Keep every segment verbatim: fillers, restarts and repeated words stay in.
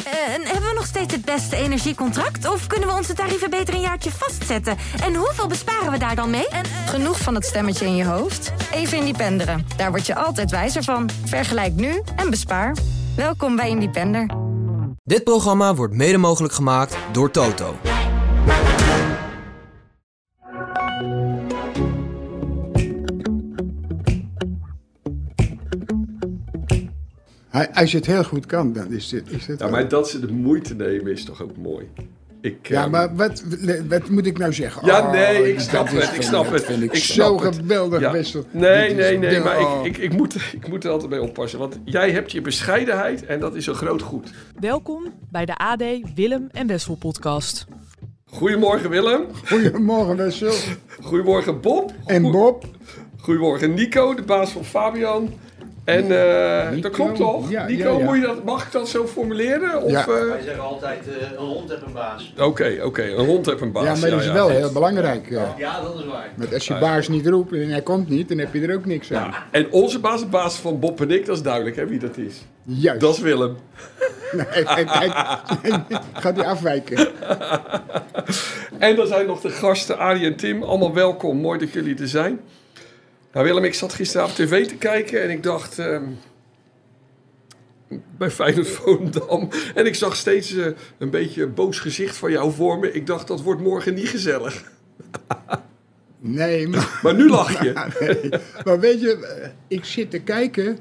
Uh, en hebben we nog steeds het beste energiecontract? Of kunnen we onze tarieven beter een jaartje vastzetten? En hoeveel besparen we daar dan mee? En, uh... Genoeg van het stemmetje in je hoofd? Even Independeren. Daar word je altijd wijzer van. Vergelijk nu en bespaar. Welkom bij Independer. Dit programma wordt mede mogelijk gemaakt door Toto. Als je het heel goed kan, dan is dit... Is dit ja, maar dat ze de moeite nemen is toch ook mooi. Ik, ja, um... maar wat, wat moet ik nou zeggen? Ja, nee, oh, ik snap het, ik snap het. vind ik, ik zo snap geweldig, ja. Wessel. Nee, nee, nee, oh. maar ik, ik, ik, moet, ik moet er altijd mee oppassen. Want jij hebt je bescheidenheid en dat is een groot goed. Welkom bij de A D Willem en Wessel podcast. Goedemorgen Willem. Goedemorgen Wessel. Goedemorgen Bob. En Bob. Goedemorgen Nico, de baas van Fabian. En uh, dat klopt toch? Ja, Nico, ja, ja. Moet je dat, mag ik dat zo formuleren? Of, Ja. uh... Wij zeggen altijd, uh, een hond heeft een baas. Oké, okay, oké, okay. Een hond heeft een baas. Ja, maar dat is ja, wel ja. heel belangrijk. Ja. Ja, dat is waar. Want als je baas niet roept en hij komt niet, dan heb je er ook niks aan. Ja. En onze baas, de baas van Bob en ik, dat is duidelijk hè, wie dat is. Juist. Dat is Willem. Nee, kijk, gaat hij afwijken. En dan zijn nog de gasten Arie en Tim. Allemaal welkom, mooi dat jullie er zijn. Nou Willem, ik zat gisteravond tv te kijken en ik dacht... Um, bij Feyenoord Volendam. En ik zag steeds uh, een beetje een boos gezicht van jou voor me. Ik dacht, dat wordt morgen niet gezellig. Nee, maar... Maar nu lach je. nee. Maar weet je, ik zit te kijken... En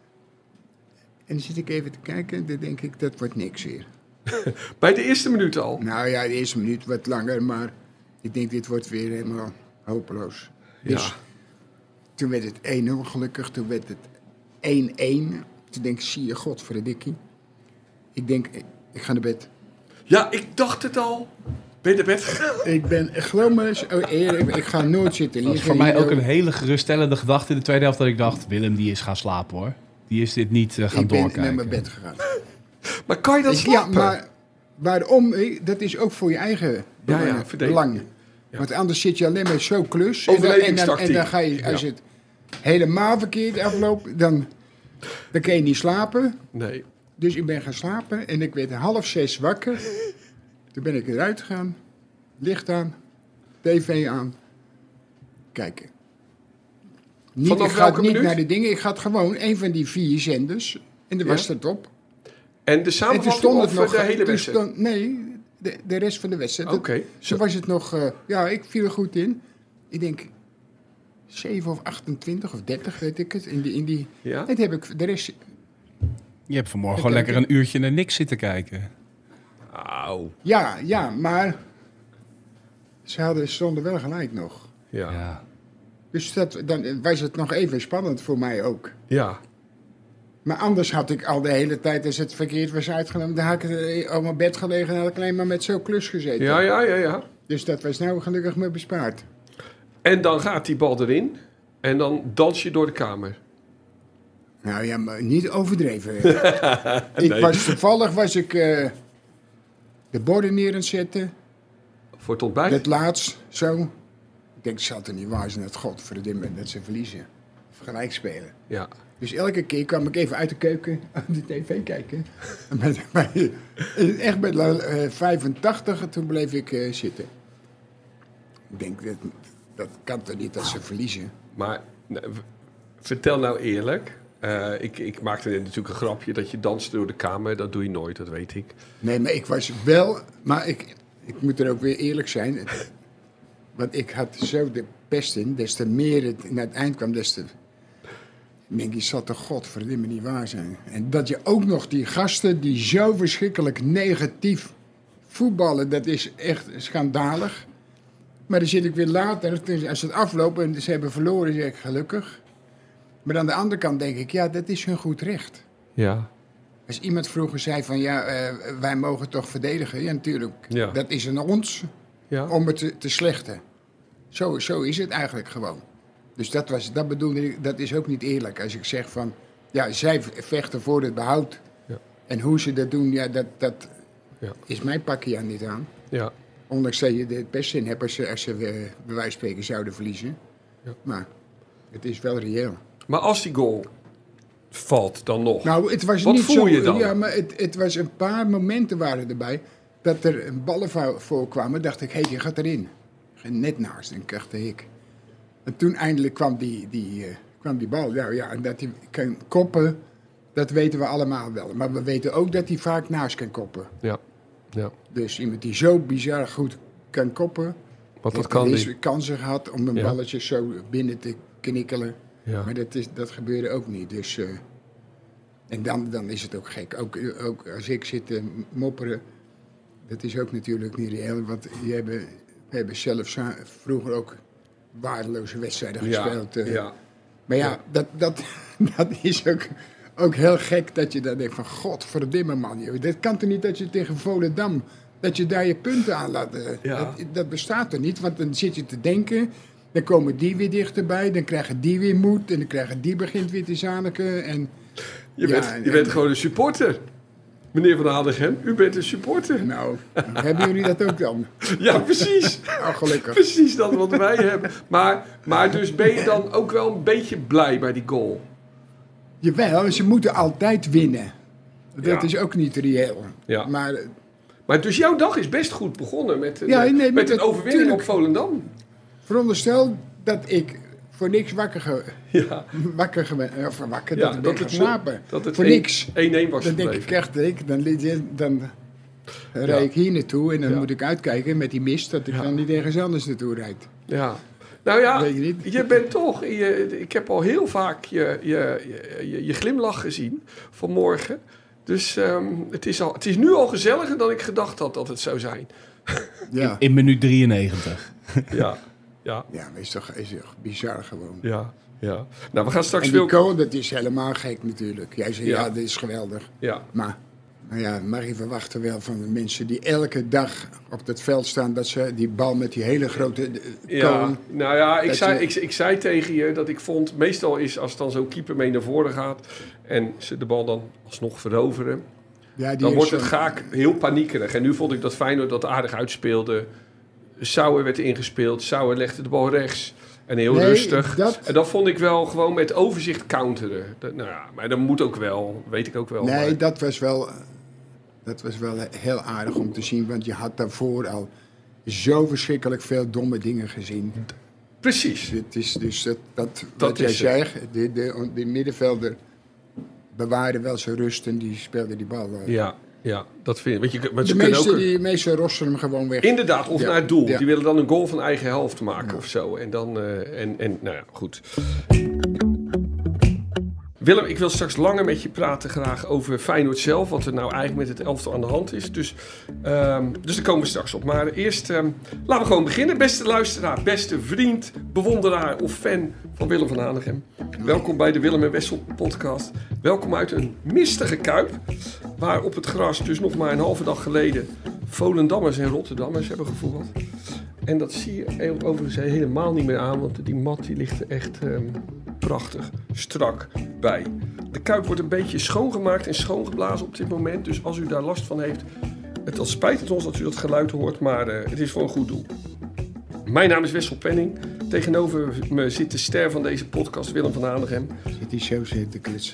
dan zit ik even te kijken en dan denk ik, dat wordt niks weer. Bij de eerste minuut al? Nou ja, de eerste minuut wat langer, maar ik denk, dit wordt weer helemaal hopeloos. Ja. Dus toen werd het één nul gelukkig, toen werd het één-één... Toen denk ik, zie je, godverdikkie. Ik denk, ik ga naar bed. Ja, ik dacht het al. Ben je naar bed gegaan? Ik ben, geloof me, zo eerlijk, ik ga nooit zitten liggen. Dat was voor mij ook een hele geruststellende gedachte in de tweede helft. Dat ik dacht, Willem die is gaan slapen hoor. Die is dit niet uh, gaan ik doorkijken. Ik ben naar mijn bed gegaan. Maar kan je dat ik, slapen? Ja, maar waarom? Dat is ook voor je eigen ja, ja, belang. Ja. Want anders zit je alleen maar zo klus. En dan, en, dan, en dan ga je, als ja. het helemaal verkeerd afloopt, dan... Dan kan je niet slapen. Nee. Dus ik ben gaan slapen en ik werd half zes wakker. Toen ben ik eruit gegaan. Licht aan. tv aan. Kijken. Niet, ik ga niet minuut? naar de dingen. Ik ga gewoon een van die vier zenders. En dan ja. was het op. En de samenvatting of nog, de hele wedstrijd? Stond, nee, de, de rest van de wedstrijd. Oké. Okay. Toen was het nog... Uh, ja, ik viel er goed in. Ik denk... zeven of achtentwintig of dertig, weet ik het. In die, in die, ja? Dat heb ik de rest... Je hebt vanmorgen gewoon lekker een uurtje naar niks zitten kijken. Auw. Ja, ja, maar... Ze hadden, stonden wel gelijk nog. Ja. ja. Dus dat, dan was het nog even spannend voor mij ook. Ja. Maar anders had ik al de hele tijd, als het verkeerd was uitgenomen... dan had ik op mijn bed gelegen en had ik alleen maar met zo'n klus gezeten. Ja, ja, ja, ja. Dus dat was nou gelukkig me bespaard. En dan gaat die bal erin en dan dans je door de kamer. Nou ja, maar niet overdreven. ik nee. was, toevallig was ik uh, de borden neer aan het zetten. Voor het ontbijt? Het laatst, zo. Ik denk, het zal er niet waar zijn dat godverdomme dat ze verliezen. Of gelijk spelen. Ja. Dus elke keer kwam ik even uit de keuken aan de tv kijken. bij, bij, echt bij uh, vijfentachtig, toen bleef ik uh, zitten. Ik denk, dat, dat kan toch niet dat ze verliezen. Maar nou, vertel nou eerlijk. Uh, ik, ik maakte natuurlijk een grapje dat je danst door de kamer. Dat doe je nooit, dat weet ik. Nee, maar ik was wel... Maar ik, ik moet er ook weer eerlijk zijn. Want ik had zo de pest in. Des te meer het naar het eind kwam, des te... Ik denk, je zal toch godverdomme niet waar zijn. En dat je ook nog die gasten die zo verschrikkelijk negatief voetballen... Dat is echt schandalig. Maar dan zit ik weer later, als het afloopt en ze hebben verloren, zeg ik gelukkig. Maar aan de andere kant denk ik, ja, dat is hun goed recht. Ja. Als iemand vroeger zei van, ja, uh, wij mogen toch verdedigen. Ja, natuurlijk. Ja. Dat is aan ons ja. om het te, te slechten. Zo, zo is het eigenlijk gewoon. Dus dat, was, dat bedoelde ik, dat is ook niet eerlijk. Als ik zeg van, ja, zij vechten voor het behoud. Ja. En hoe ze dat doen, ja, dat, dat ja. is mijn pakje aan niet aan. Ja. Ondanks dat je er het best in hebt als ze, als ze uh, bij wijze van spreken zouden verliezen. Ja. Maar het is wel reëel. Maar als die goal valt dan nog. Nou, het was Wat niet voel zo. je dan? Ja, maar het, het was een paar momenten waren erbij dat er ballen voor- voorkwamen. Dacht ik, hé, hey, die gaat erin. Net naast en kreeg de hik. En toen eindelijk kwam die, die, uh, kwam die bal. Nou ja, en dat hij kan koppen, dat weten we allemaal wel. Maar we weten ook dat hij vaak naast kan koppen. Ja, ja. Dus iemand die zo bizar goed kan koppen. Want dat heeft kan wel die. eens kansen gehad om een Ja. balletje zo binnen te knikkelen. Ja. Maar dat, is, dat gebeurde ook niet. Dus, uh, en dan, dan is het ook gek. Ook, ook als ik zit te mopperen, dat is ook natuurlijk niet reëel. Want die hebben, we hebben zelf za- vroeger ook waardeloze wedstrijden Ja, gespeeld. uh. ja. Maar ja, Ja. Dat, dat, dat is ook, ook heel gek dat je dan denkt van... Godverdomme man, joh, dat kan toch niet dat je tegen Volendam... dat je daar je punten aan laat... uh, Ja. dat, dat bestaat er niet, want dan zit je te denken... dan komen die weer dichterbij, dan krijgen die weer moed... en dan krijgen die begint weer te zaniken en... Je, Ja, bent, en- je bent gewoon een supporter. Meneer Van Hanegem, u bent een supporter. Nou, hebben jullie dat ook dan? Ja, precies. Oh, gelukkig. Precies dat wat wij hebben. Maar, maar dus ben je dan ook wel een beetje blij bij die goal? Jawel, ze moeten altijd winnen. Dat Ja. is ook niet reëel. Ja. Maar Maar dus jouw dag is best goed begonnen met een, Ja, eh, nee, maar met een dat- overwinning tuurlijk. op Volendam. veronderstel dat ik voor niks wakker, ge, Ja, wakker, ge, of wakker ja dat ik ben het geslapen. dat het voor één- niks. één-één was Dan denk gebleven. ik echt, ik, dan, li- dan rijd ik hier naartoe en dan Ja. moet ik uitkijken met die mist dat ik Ja. dan niet ergens anders naartoe rijd. Ja. Nou ja, Weet je niet. je bent toch... Je, ik heb al heel vaak je, je, je, je glimlach gezien vanmorgen. Dus ehm, het, is al, het is nu al gezelliger dan ik gedacht had dat het zou zijn. Ja, In minuut drieënnegentig. Ja, ja, ja maar is toch, is toch bizar gewoon. ja, ja. Nou, we gaan straks En die veel... kool, dat is helemaal gek natuurlijk. Jij zegt, Ja. ja, dit is geweldig. Ja, Maar, maar ja, mag je verwachten wel van de mensen die elke dag op het veld staan... dat ze die bal met die hele grote eh, ja. kool... Nou ja, ik Dat zei, je- ik, ik zei tegen je dat ik vond... Meestal is als dan zo'n keeper mee naar voren gaat... en ze de bal dan alsnog veroveren... Ja, die dan is wordt het zo- vaak heel paniekerig. En nu vond ik dat Feyenoord dat aardig uitspeelde. Sauer werd ingespeeld. Sauer legde de bal rechts. En heel Nee, rustig. dat- En dat vond ik wel gewoon met overzicht counteren. Dat, nou ja, maar dat moet ook wel. Weet ik ook wel. Nee, maar- dat was wel, dat was wel heel aardig om te zien. Want je had daarvoor al zo verschrikkelijk veel domme dingen gezien. Precies. Het is dus dat, dat, Dat wat jij is het. zegt, de, de, de middenvelder bewaarde wel zijn rust en die speelde die bal. eh. Ja, ja, dat vind ik. Want je, maar de ze kunnen meeste, ook... die meeste rossen hem gewoon weg. Inderdaad, of Ja, naar het doel. ja. Die willen dan een goal van eigen helft maken of zo. En dan, eh, en, en nou ja, goed. Willem, ik wil straks langer met je praten graag over Feyenoord zelf. Wat er nou eigenlijk met het elftal aan de hand is. Dus, ehm, dus daar komen we straks op. Maar eerst ehm, laten we gewoon beginnen. Beste luisteraar, beste vriend, bewonderaar of fan van Willem van Hanegem. Welkom bij de Willem en Wessel podcast. Welkom uit een mistige Kuip. Waar op het gras dus nog maar een halve dag geleden Volendammers en Rotterdammers hebben gevoetbald. En dat zie je overigens helemaal niet meer aan, want die mat die ligt er echt ehm, prachtig strak bij. De Kuip wordt een beetje schoongemaakt en schoongeblazen op dit moment. Dus als u daar last van heeft, het dan spijt het ons dat u dat geluid hoort, maar uh, het is voor een goed doel. Mijn naam is Wessel Penning. Tegenover me zit de ster van deze podcast, Willem van Hanegem. Zit die zo zitten te klitsen.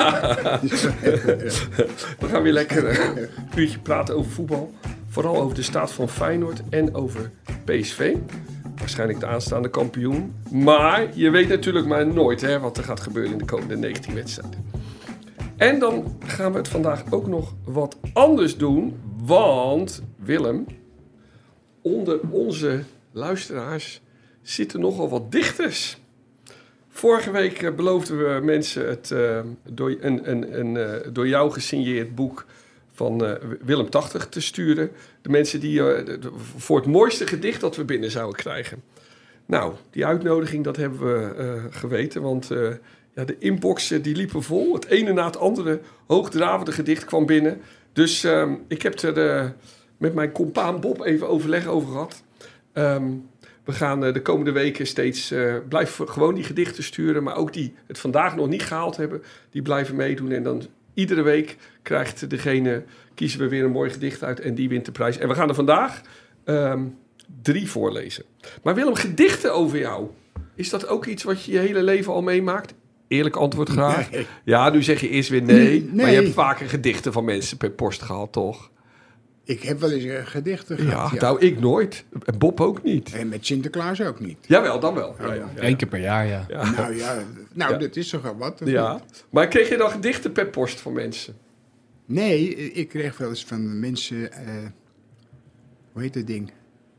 We gaan weer lekker uh, een uurtje praten over voetbal. Vooral over de staat van Feyenoord en over P S V. Waarschijnlijk de aanstaande kampioen. Maar je weet natuurlijk maar nooit hè, wat er gaat gebeuren in de komende negentien wedstrijden. En dan gaan we het vandaag ook nog wat anders doen. Want, Willem, onder onze luisteraars zitten nogal wat dichters. Vorige week uh, beloofden we mensen het uh, door, een, een, een uh, door jou gesigneerd boek van uh, Willem tachtig te sturen. De mensen die uh, de, de, voor het mooiste gedicht dat we binnen zouden krijgen. Nou, die uitnodiging dat hebben we uh, geweten, want uh, ja, de inboxen die liepen vol. Het ene na het andere hoogdravende gedicht kwam binnen. Dus uh, ik heb er uh, met mijn compaan Bob even overleg over gehad. Um, We gaan uh, de komende weken steeds uh, blijven gewoon die gedichten sturen. Maar ook die het vandaag nog niet gehaald hebben, die blijven meedoen. En dan iedere week krijgt degene, kiezen we weer een mooi gedicht uit en die wint de prijs. En we gaan er vandaag um, drie voorlezen. Maar Willem, gedichten over jou. Is dat ook iets wat je je hele leven al meemaakt? Eerlijk antwoord graag. Nee. Ja, nu zeg je eerst weer nee. Nee. Maar je hebt vaker gedichten van mensen per post gehad, toch? Ik heb wel eens uh, gedichten Ja, gehad. Ja, nou ik nooit. En Bob ook niet. En met Sinterklaas ook niet. Jawel, dan wel. Ja, ja, ja, Eén keer per jaar, ja. ja. Nou ja, nou, Ja. dat is toch al wat? of Ja. niet? Maar kreeg je dan gedichten per post van mensen? Nee, ik kreeg wel eens van mensen... eh, hoe heet dat ding?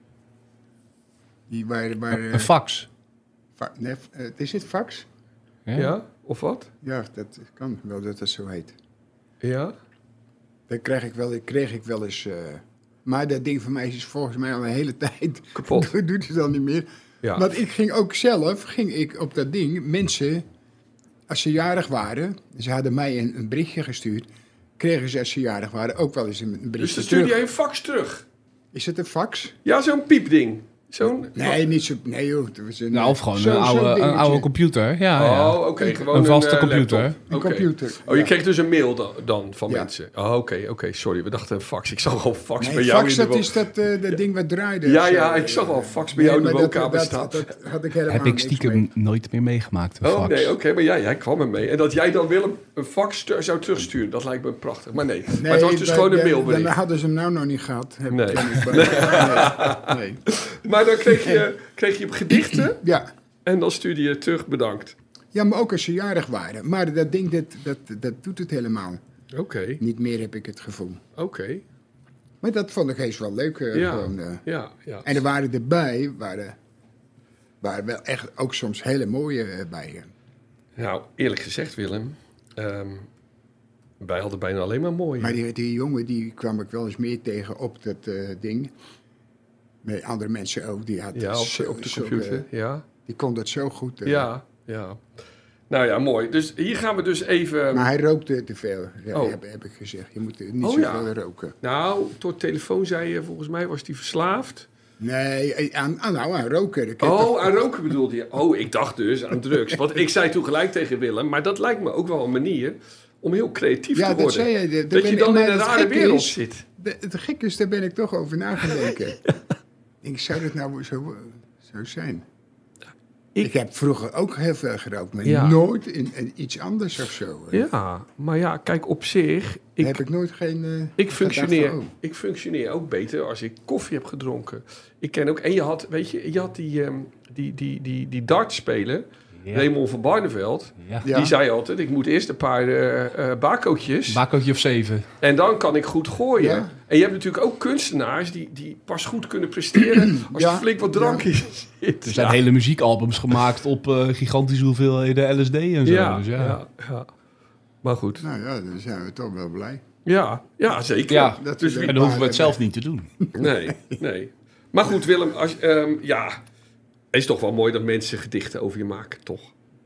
Die waren... waren Een fax. fa- nee, uh, is het fax? Ja. Ja? Of wat? Ja, dat kan wel dat dat zo heet. Ja? Dat kreeg ik wel, kreeg ik wel eens... eh, maar dat ding van mij is volgens mij al een hele tijd... Kapot. Dat doet het dan niet meer. Ja. Want ik ging ook zelf, ging ik op dat ding, mensen, als ze jarig waren, ze hadden mij een, een berichtje gestuurd, kregen ze als ze jarig waren ook wel eens een, een Dus berichtje dan stuurde terug. jij een fax terug? Is het een fax? Ja, zo'n piepding. Zo'n... Nee, niet zo, nee joh. Het was een, Nou, of gewoon zo- een, zo'n oude, een dingetje. oude computer. Ja, ja. Oh, oké. Gewoon Een vaste eh, computer. laptop. Een Oké. computer, Oh, je ja. kreeg dus een mail dan, dan van Ja. mensen. Oh, oké, oké. Sorry, we dachten een fax. Ik zag al een fax Nee, bij jou fax, in de dat wo- is dat, eh, dat ding wat draaide. Ja, Zo, ja, eh, ik zag al een fax bij nee, jou in de maar dat- woonkamer dat, staan. Dat, dat had ik helemaal Heb ik niks stiekem mee. nooit meer meegemaakt, een Oh, fax. nee, oké. maar jij, jij kwam er mee. En dat jij dan Willem een fax stu- zou terugsturen, dat lijkt me prachtig. Maar nee, maar het was dus bij- gewoon een bij- mailbericht. Dan hadden ze hem nou nog niet gehad. Heb ik Nee. dan niet bij- nee. nee. Maar dan kreeg je, kreeg je gedichten Ja. en dan stuurde je terug bedankt. Ja, maar ook als ze jarig waren. Maar dat ding, dat, dat, dat doet het helemaal. Oké, Niet meer heb ik het gevoel. oké. Maar dat vond ik eens wel leuk. eh, Ja. gewoon, eh. Ja, ja. En er waren erbij, waren, waren wel echt ook soms hele mooie eh, bij. eh. Nou, eerlijk gezegd Willem, ehm, wij hadden bijna alleen maar mooie. Maar die, die jongen, die kwam ik wel eens meer tegen op dat eh, ding. Met andere mensen ook. Die, had Ja, op, zo- op de zulke- computer. Ja, die kon dat zo goed. eh. ja, ja. Nou ja, mooi. Dus hier gaan we dus even... Maar hij rookte te veel, ja, Oh. heb, heb ik gezegd. Je moet niet Oh, zoveel ja. roken. Nou, door telefoon zei je, volgens mij was hij verslaafd. Nee, eh, aan, aan, nou, aan roken. dat kan je Oh, toch- aan roken bedoelde je. Oh, ik dacht dus aan drugs. Want ik zei toen gelijk tegen Willem, maar dat lijkt me ook wel een manier om heel creatief Ja, te dat worden. zei je. Daar Dat ben je ik- dan maar in een het rare gekke wereld is- zit. De, het gek is, daar ben ik toch over na gaan denken. Ik zou dat nou zo, zo zijn? Ik- Ik, heb vroeger ook heel veel gerookt, maar Ja. nooit in, in iets anders of zo. Ja, maar ja, kijk, op zich... Daar Ik, heb ik nooit geen... eh, ik, gedacht functioneer, van, oh. ik functioneer ook beter als ik koffie heb gedronken. Ik ken ook... En je had, weet je, je had die, ehm, die, die, die, die dartspeler, Ja. Raymond van Barneveld. Ja. Ja. Die zei altijd, ik moet eerst een paar uh, bakootjes... Bakootje of zeven. En dan kan ik goed gooien. Ja. En je hebt natuurlijk ook kunstenaars die, die pas goed kunnen presteren als Ja. er flink wat drank in zit. Er zijn ja. hele muziekalbums gemaakt op eh, gigantische hoeveelheden L S D en zo. Ja, Dus ja. ja. Ja, maar goed. Nou ja, dan zijn we toch wel blij. Ja, ja zeker. Ja, Dat dus we wie- En dan hoeven we het zelf niet te doen. nee, nee. Maar goed, Willem, als, ehm, ja, het is toch wel mooi dat mensen gedichten over je maken, toch?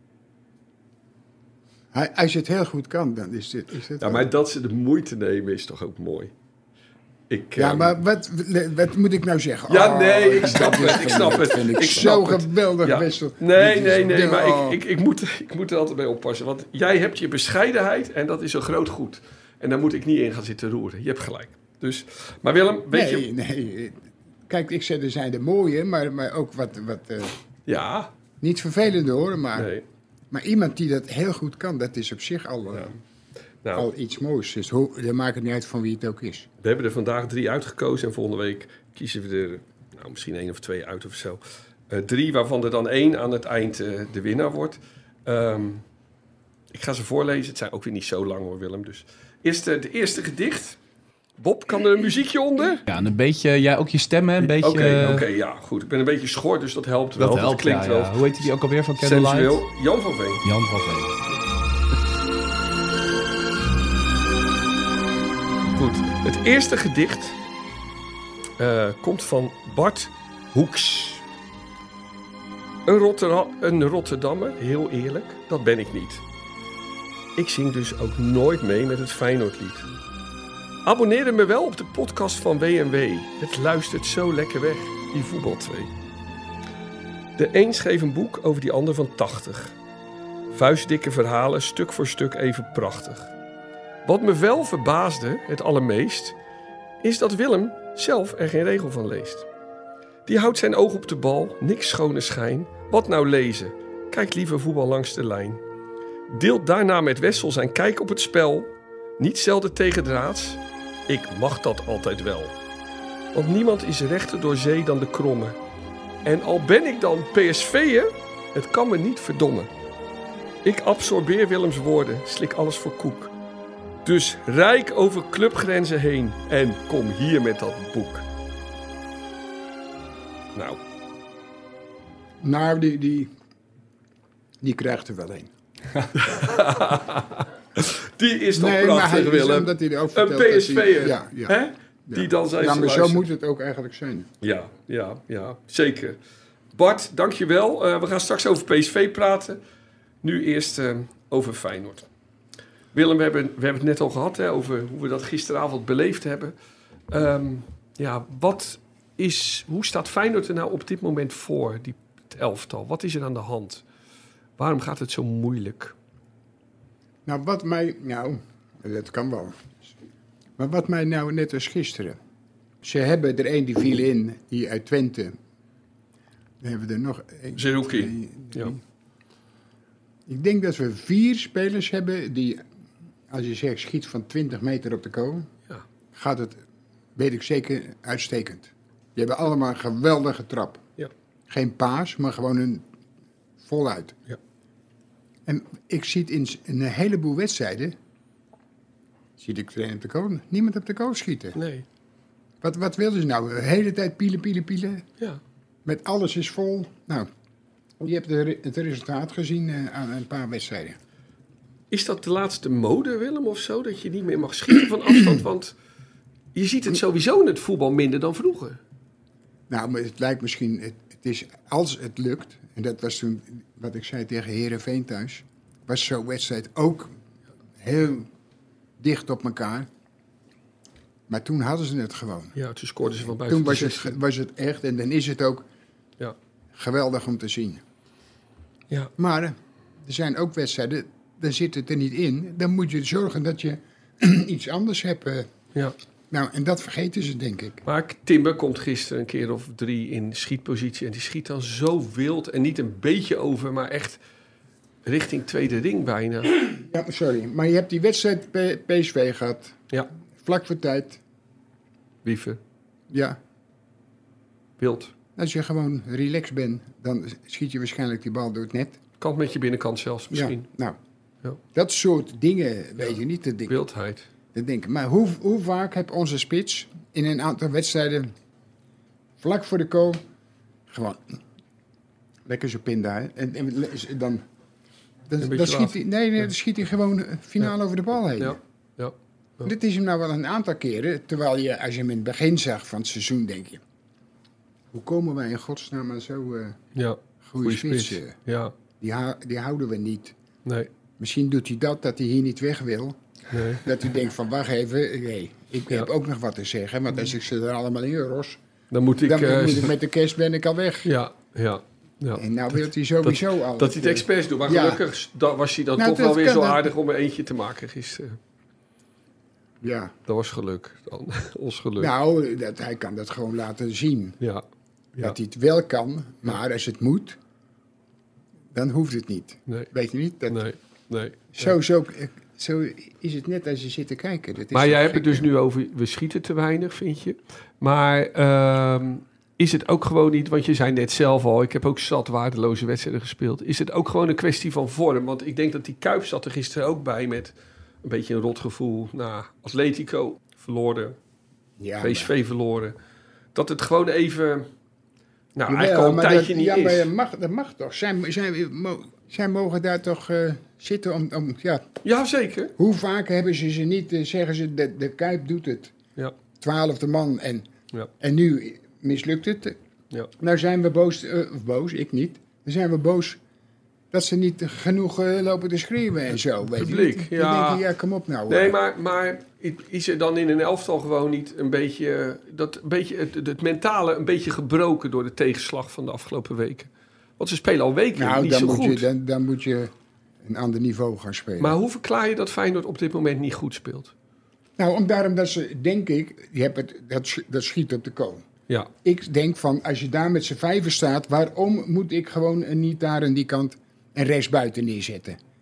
Hij, als je het heel goed kan, dan is dit... Is dit Ja, wel- maar dat ze de moeite nemen is toch ook mooi. Ik, Ja, ehm, maar wat, wat moet ik nou zeggen? Ja, Oh, nee, ik dat snap is het, van- ik snap dat het. vind ik, Ik zo snap het. geweldig Ja. wissel. Nee, Dit nee, is- nee, maar oh. ik, ik, ik, moet, ik moet er altijd bij oppassen. Want jij hebt je bescheidenheid en dat is een groot goed. En daar moet ik niet in gaan zitten roeren. Je hebt gelijk. Dus, maar Willem, weet Nee, je... nee. Kijk, ik zeg, er zijn de mooie, maar, maar ook wat... wat eh, Ja, niet vervelende hoor, maar, nee. maar iemand die dat heel goed kan, dat is op zich al, eh, Nou, al iets moois. Dus hoe, dan maakt het niet uit van wie het ook is. we hebben er vandaag drie uitgekozen. En volgende week kiezen we er nou, misschien één of twee uit of zo. Uh, drie, waarvan er dan één aan het eind uh, de winnaar wordt. Um, ik ga ze voorlezen. Het zijn ook weer niet zo lang hoor, Willem. Dus eerst uh, de eerste gedicht. Bob, kan er een muziekje onder? Ja, en een beetje, ja, ook je stem, hè, een beetje... Oké, eh, oké, ja, goed. Ik ben een beetje schor, dus dat helpt wel. Dat helpt, het klinkt ja, wel ja. Hoe heet die ook alweer van Candlelight? sensueel. Jan van Veen. Jan van Veen. Goed, het eerste gedicht uh, komt van Bart Hoeks. Een, Rotter- een Rotterdammer, heel eerlijk, dat ben ik niet. Ik zing dus ook nooit mee met het Feyenoordlied. Abonneerde me wel op de podcast van W en W. Het luistert zo lekker weg, die voetbal twee. De een schreef een boek over die ander van tachtig. Vuistdikke verhalen, stuk voor stuk even prachtig. Wat me wel verbaasde, het allermeest, is dat Willem zelf er geen regel van leest. Die houdt zijn oog op de bal, niks schone schijn. Wat nou lezen? Kijkt liever voetbal langs de lijn. deelt daarna met Wessel zijn kijk op het spel. Niet zelden tegendraads. Ik mag dat altijd wel. Want niemand is rechter door zee dan de kromme. En al ben ik dan P S V'er, het kan me niet verdommen. Ik absorbeer Willems woorden, slik alles voor koek. Dus rijk over clubgrenzen heen en kom hier met dat boek. Nou. Nou, die, die, die krijgt er wel een. Die is toch nee, maar prachtig, hij, Willem. omdat hij er ook Een vertelt P S V'er, dat hij- ja, ja. hè? Die Ja. dan zijn Ja, ze maar zo luisteren. moet het ook eigenlijk zijn. Ja, ja, ja, zeker. Bart, dankjewel. Uh, we gaan straks over P S V praten. Nu eerst uh, over Feyenoord. Willem, we hebben, we hebben het net al gehad hè, over hoe we dat gisteravond beleefd hebben. Um, ja, wat is, hoe staat Feyenoord er nou op dit moment voor, die, het elftal? Wat is er aan de hand? Waarom gaat het zo moeilijk? Nou, wat mij... Nou, dat kan wel. Maar wat mij nou net als gisteren... Ze hebben er één die viel in, die uit Twente. Dan hebben we er nog... één, Zerouki. twee, drie. Ja. Ik denk dat we vier spelers hebben die... Als je zegt, schiet van twintig meter op de kool... Ja. Gaat het, weet ik zeker, uitstekend. Die hebben allemaal een geweldige trap. Ja. Geen paas, maar gewoon een voluit. Ja. En ik zie het in, s- in een heleboel wedstrijden... Zie ik trainen op de kool, niemand op de kool schieten. Nee. Wat, wat wilden ze nou? De hele tijd pielen, pielen, pielen. Ja. Met alles is vol. Nou, je hebt de re- het resultaat gezien eh, aan een paar wedstrijden. Is dat de laatste mode, Willem, of zo? Dat je niet meer mag schieten van afstand? Want je ziet het sowieso in het voetbal minder dan vroeger. Nou, maar het lijkt misschien... Het, het is, als het lukt, en dat was toen wat ik zei tegen Heerenveen thuis... was zo'n wedstrijd ook heel dicht op elkaar. Maar toen hadden ze het gewoon. Ja, toen scoorden ze van buiten Toen was de het, zestien. was het echt, en dan is het ook Ja. geweldig om te zien. Ja. Maar er zijn ook wedstrijden, daar zit het er niet in. Dan moet je zorgen dat je iets anders hebt. eh. Ja. Nou, en dat vergeten ze, denk ik. Maar Timber komt gisteren een keer of drie in schietpositie. En die schiet dan zo wild. En niet een beetje over, maar echt richting tweede ring bijna. Ja, sorry, maar je hebt die wedstrijd P- PSV gehad. Ja. Vlak voor tijd. Wiever. Ja, Wild. als je gewoon relaxed bent, dan schiet je waarschijnlijk die bal door het net. Kant met je binnenkant zelfs misschien. Ja, nou, Ja. dat soort dingen weet je niet te denken. Wildheid. te denken. Maar hoe, hoe vaak heb onze spits in een aantal wedstrijden vlak voor de goal gewoon lekker zo pinda. hè? En, en dan, dan, Een dan beetje schiet laat. hij, nee, nee, dan schiet hij gewoon finaal over de bal heen. Ja. Ja. Ja. Dit is hem nou wel een aantal keren. Terwijl je, als je hem in het begin zag van het seizoen, denk je... Hoe komen wij in godsnaam aan zo'n uh, Ja. goede Goeie spits? spits. eh? Ja. die, hou- die houden we niet. Nee. Misschien doet hij dat, dat hij hier niet weg wil. Nee. Dat hij denkt van, wacht even, nee, ik Ja. heb ook nog wat te zeggen. Want als ik ze er allemaal in ros, Dan moet ik... dan eh, moet ik met de kerst ben ik al weg. Ja. Ja. Ja. En nou wil hij sowieso al. Dat hij het expres doet. Maar Ja. gelukkig da- was hij dan Nou, toch dat wel weer kan zo dat- aardig om er eentje te maken gisteren. Ja, Dat was geluk. Dan. Ons geluk. nou, dat, hij kan dat gewoon laten zien. Ja. Ja. Dat hij het wel kan, maar als het moet, dan hoeft het niet. Nee. Weet je niet? Dat, Nee. Nee. zo, zo, zo is het net als je zit te kijken. Dat is Maar toch jij hebt het gek, dus hè? nu over, we schieten te weinig, vind je? Maar ehm, is het ook gewoon niet, want je zei net zelf al, ik heb ook zat waardeloze wedstrijden gespeeld. Is het ook gewoon een kwestie van vorm? Want ik denk dat die Kuip zat er gisteren ook bij met een beetje een rotgevoel. Nou, Atletico verloren, Ja, P S V verloren. Dat het gewoon even, nou maar- eigenlijk al een maar tijdje dat, niet ja, is. maar dat mag, dat mag toch. Zij, zij, mo- zij mogen daar toch eh, zitten om, om... Ja, Ja, zeker. hoe vaak hebben ze ze niet, eh, zeggen ze, de, de Kuip doet het. Ja, Twaalfde man en, ja, en nu mislukt het. ja. Nou zijn we boos, eh, of boos, ik niet. Dan zijn we boos dat ze niet genoeg eh, lopen te schreeuwen en zo. Weet je Publiek, niet? ja. Dan denk je, ja, kom op nou. Nee, eh. maar, maar is er dan in een elftal gewoon niet een beetje, dat een beetje het, het mentale een beetje gebroken door de tegenslag van de afgelopen weken? Want ze spelen al weken Nou, niet dan zo moet, goed. je, dan, dan moet je een ander niveau gaan spelen. Maar hoe verklaar je dat Feyenoord op dit moment niet goed speelt? Nou, om daarom dat ze, denk ik, je hebt het, dat, sch- dat schiet op de kool. Ja, Ik denk van, als je daar met z'n vijven staat, waarom moet ik gewoon eh, niet daar aan die kant en rechts buiten neerzetten?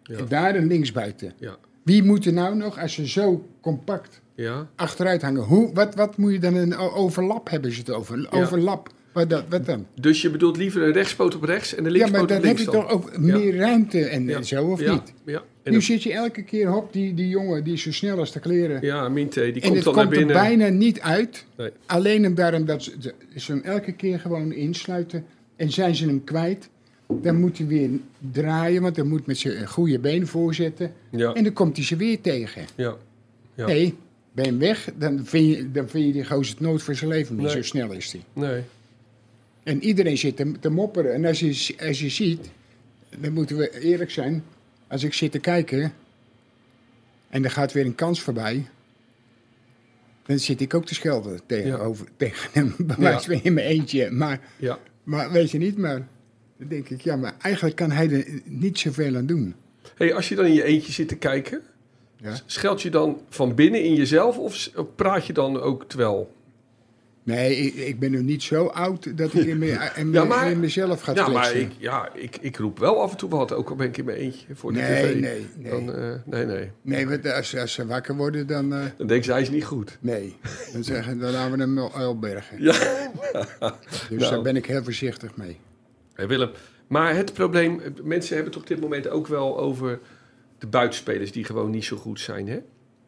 Ja. En daar een linksbuiten. Ja. Wie moet er nou nog, als ze zo compact Ja. achteruit hangen... Hoe, wat, wat moet je dan een o- overlap hebben ze het over? Een Ja. overlap. Wat, dat, wat dan? Dus je bedoelt liever een rechtspoot op rechts en een Ja, linkspoot maar dan op heb links je dan? toch ook meer ruimte en Ja. zo, of ja. niet? Ja. En Nu een- zit je elke keer, hop, die, die jongen die is zo snel als de kleren. ja, Minte, die en komt het dan komt naar er binnen. bijna niet uit. Nee. Alleen om daarom dat ze, ze hem elke keer gewoon insluiten. En zijn ze hem kwijt, dan moet hij weer draaien, want dan moet met zijn goede been voorzetten. Ja. En dan komt hij ze weer tegen. Ja. Ja. Nee, ben je hem weg, dan vind je, dan vind je die gozer het nooit voor zijn leven meer. Nee. Zo snel is hij. Nee. En iedereen zit te, te mopperen. En als je, als je ziet, dan moeten we eerlijk zijn. Als ik zit te kijken en er gaat weer een kans voorbij, dan zit ik ook te schelden tegenover, tegen hem. Bij Ja. wijze van in mijn eentje. Maar, Ja. maar weet je niet, maar dan denk ik, ja, maar eigenlijk kan hij er niet zoveel aan doen. Hey, als je dan in je eentje zit te kijken, Ja? scheld je dan van binnen in jezelf of s- of praat je dan ook terwijl? Nee, ik, ik ben nu niet zo oud dat ik in, me, in, me- Ja, maar- in mezelf ga Ja, maar kletsen. ik, ja, ik, ik roep wel af en toe wat, ook al ben ik in mijn eentje voor de Nee, tv. nee, nee. Dan, eh, nee, nee. Nee, want als, als ze wakker worden, dan... eh, Dan denk ze, hij is niet goed. nee, dan zeggen dan gaan we hem uilbergen. Ja. Dus Nou. daar ben ik heel voorzichtig mee. Hey Willem, maar het probleem, mensen hebben toch op dit moment ook wel over de buitenspelers die gewoon niet zo goed zijn, hè?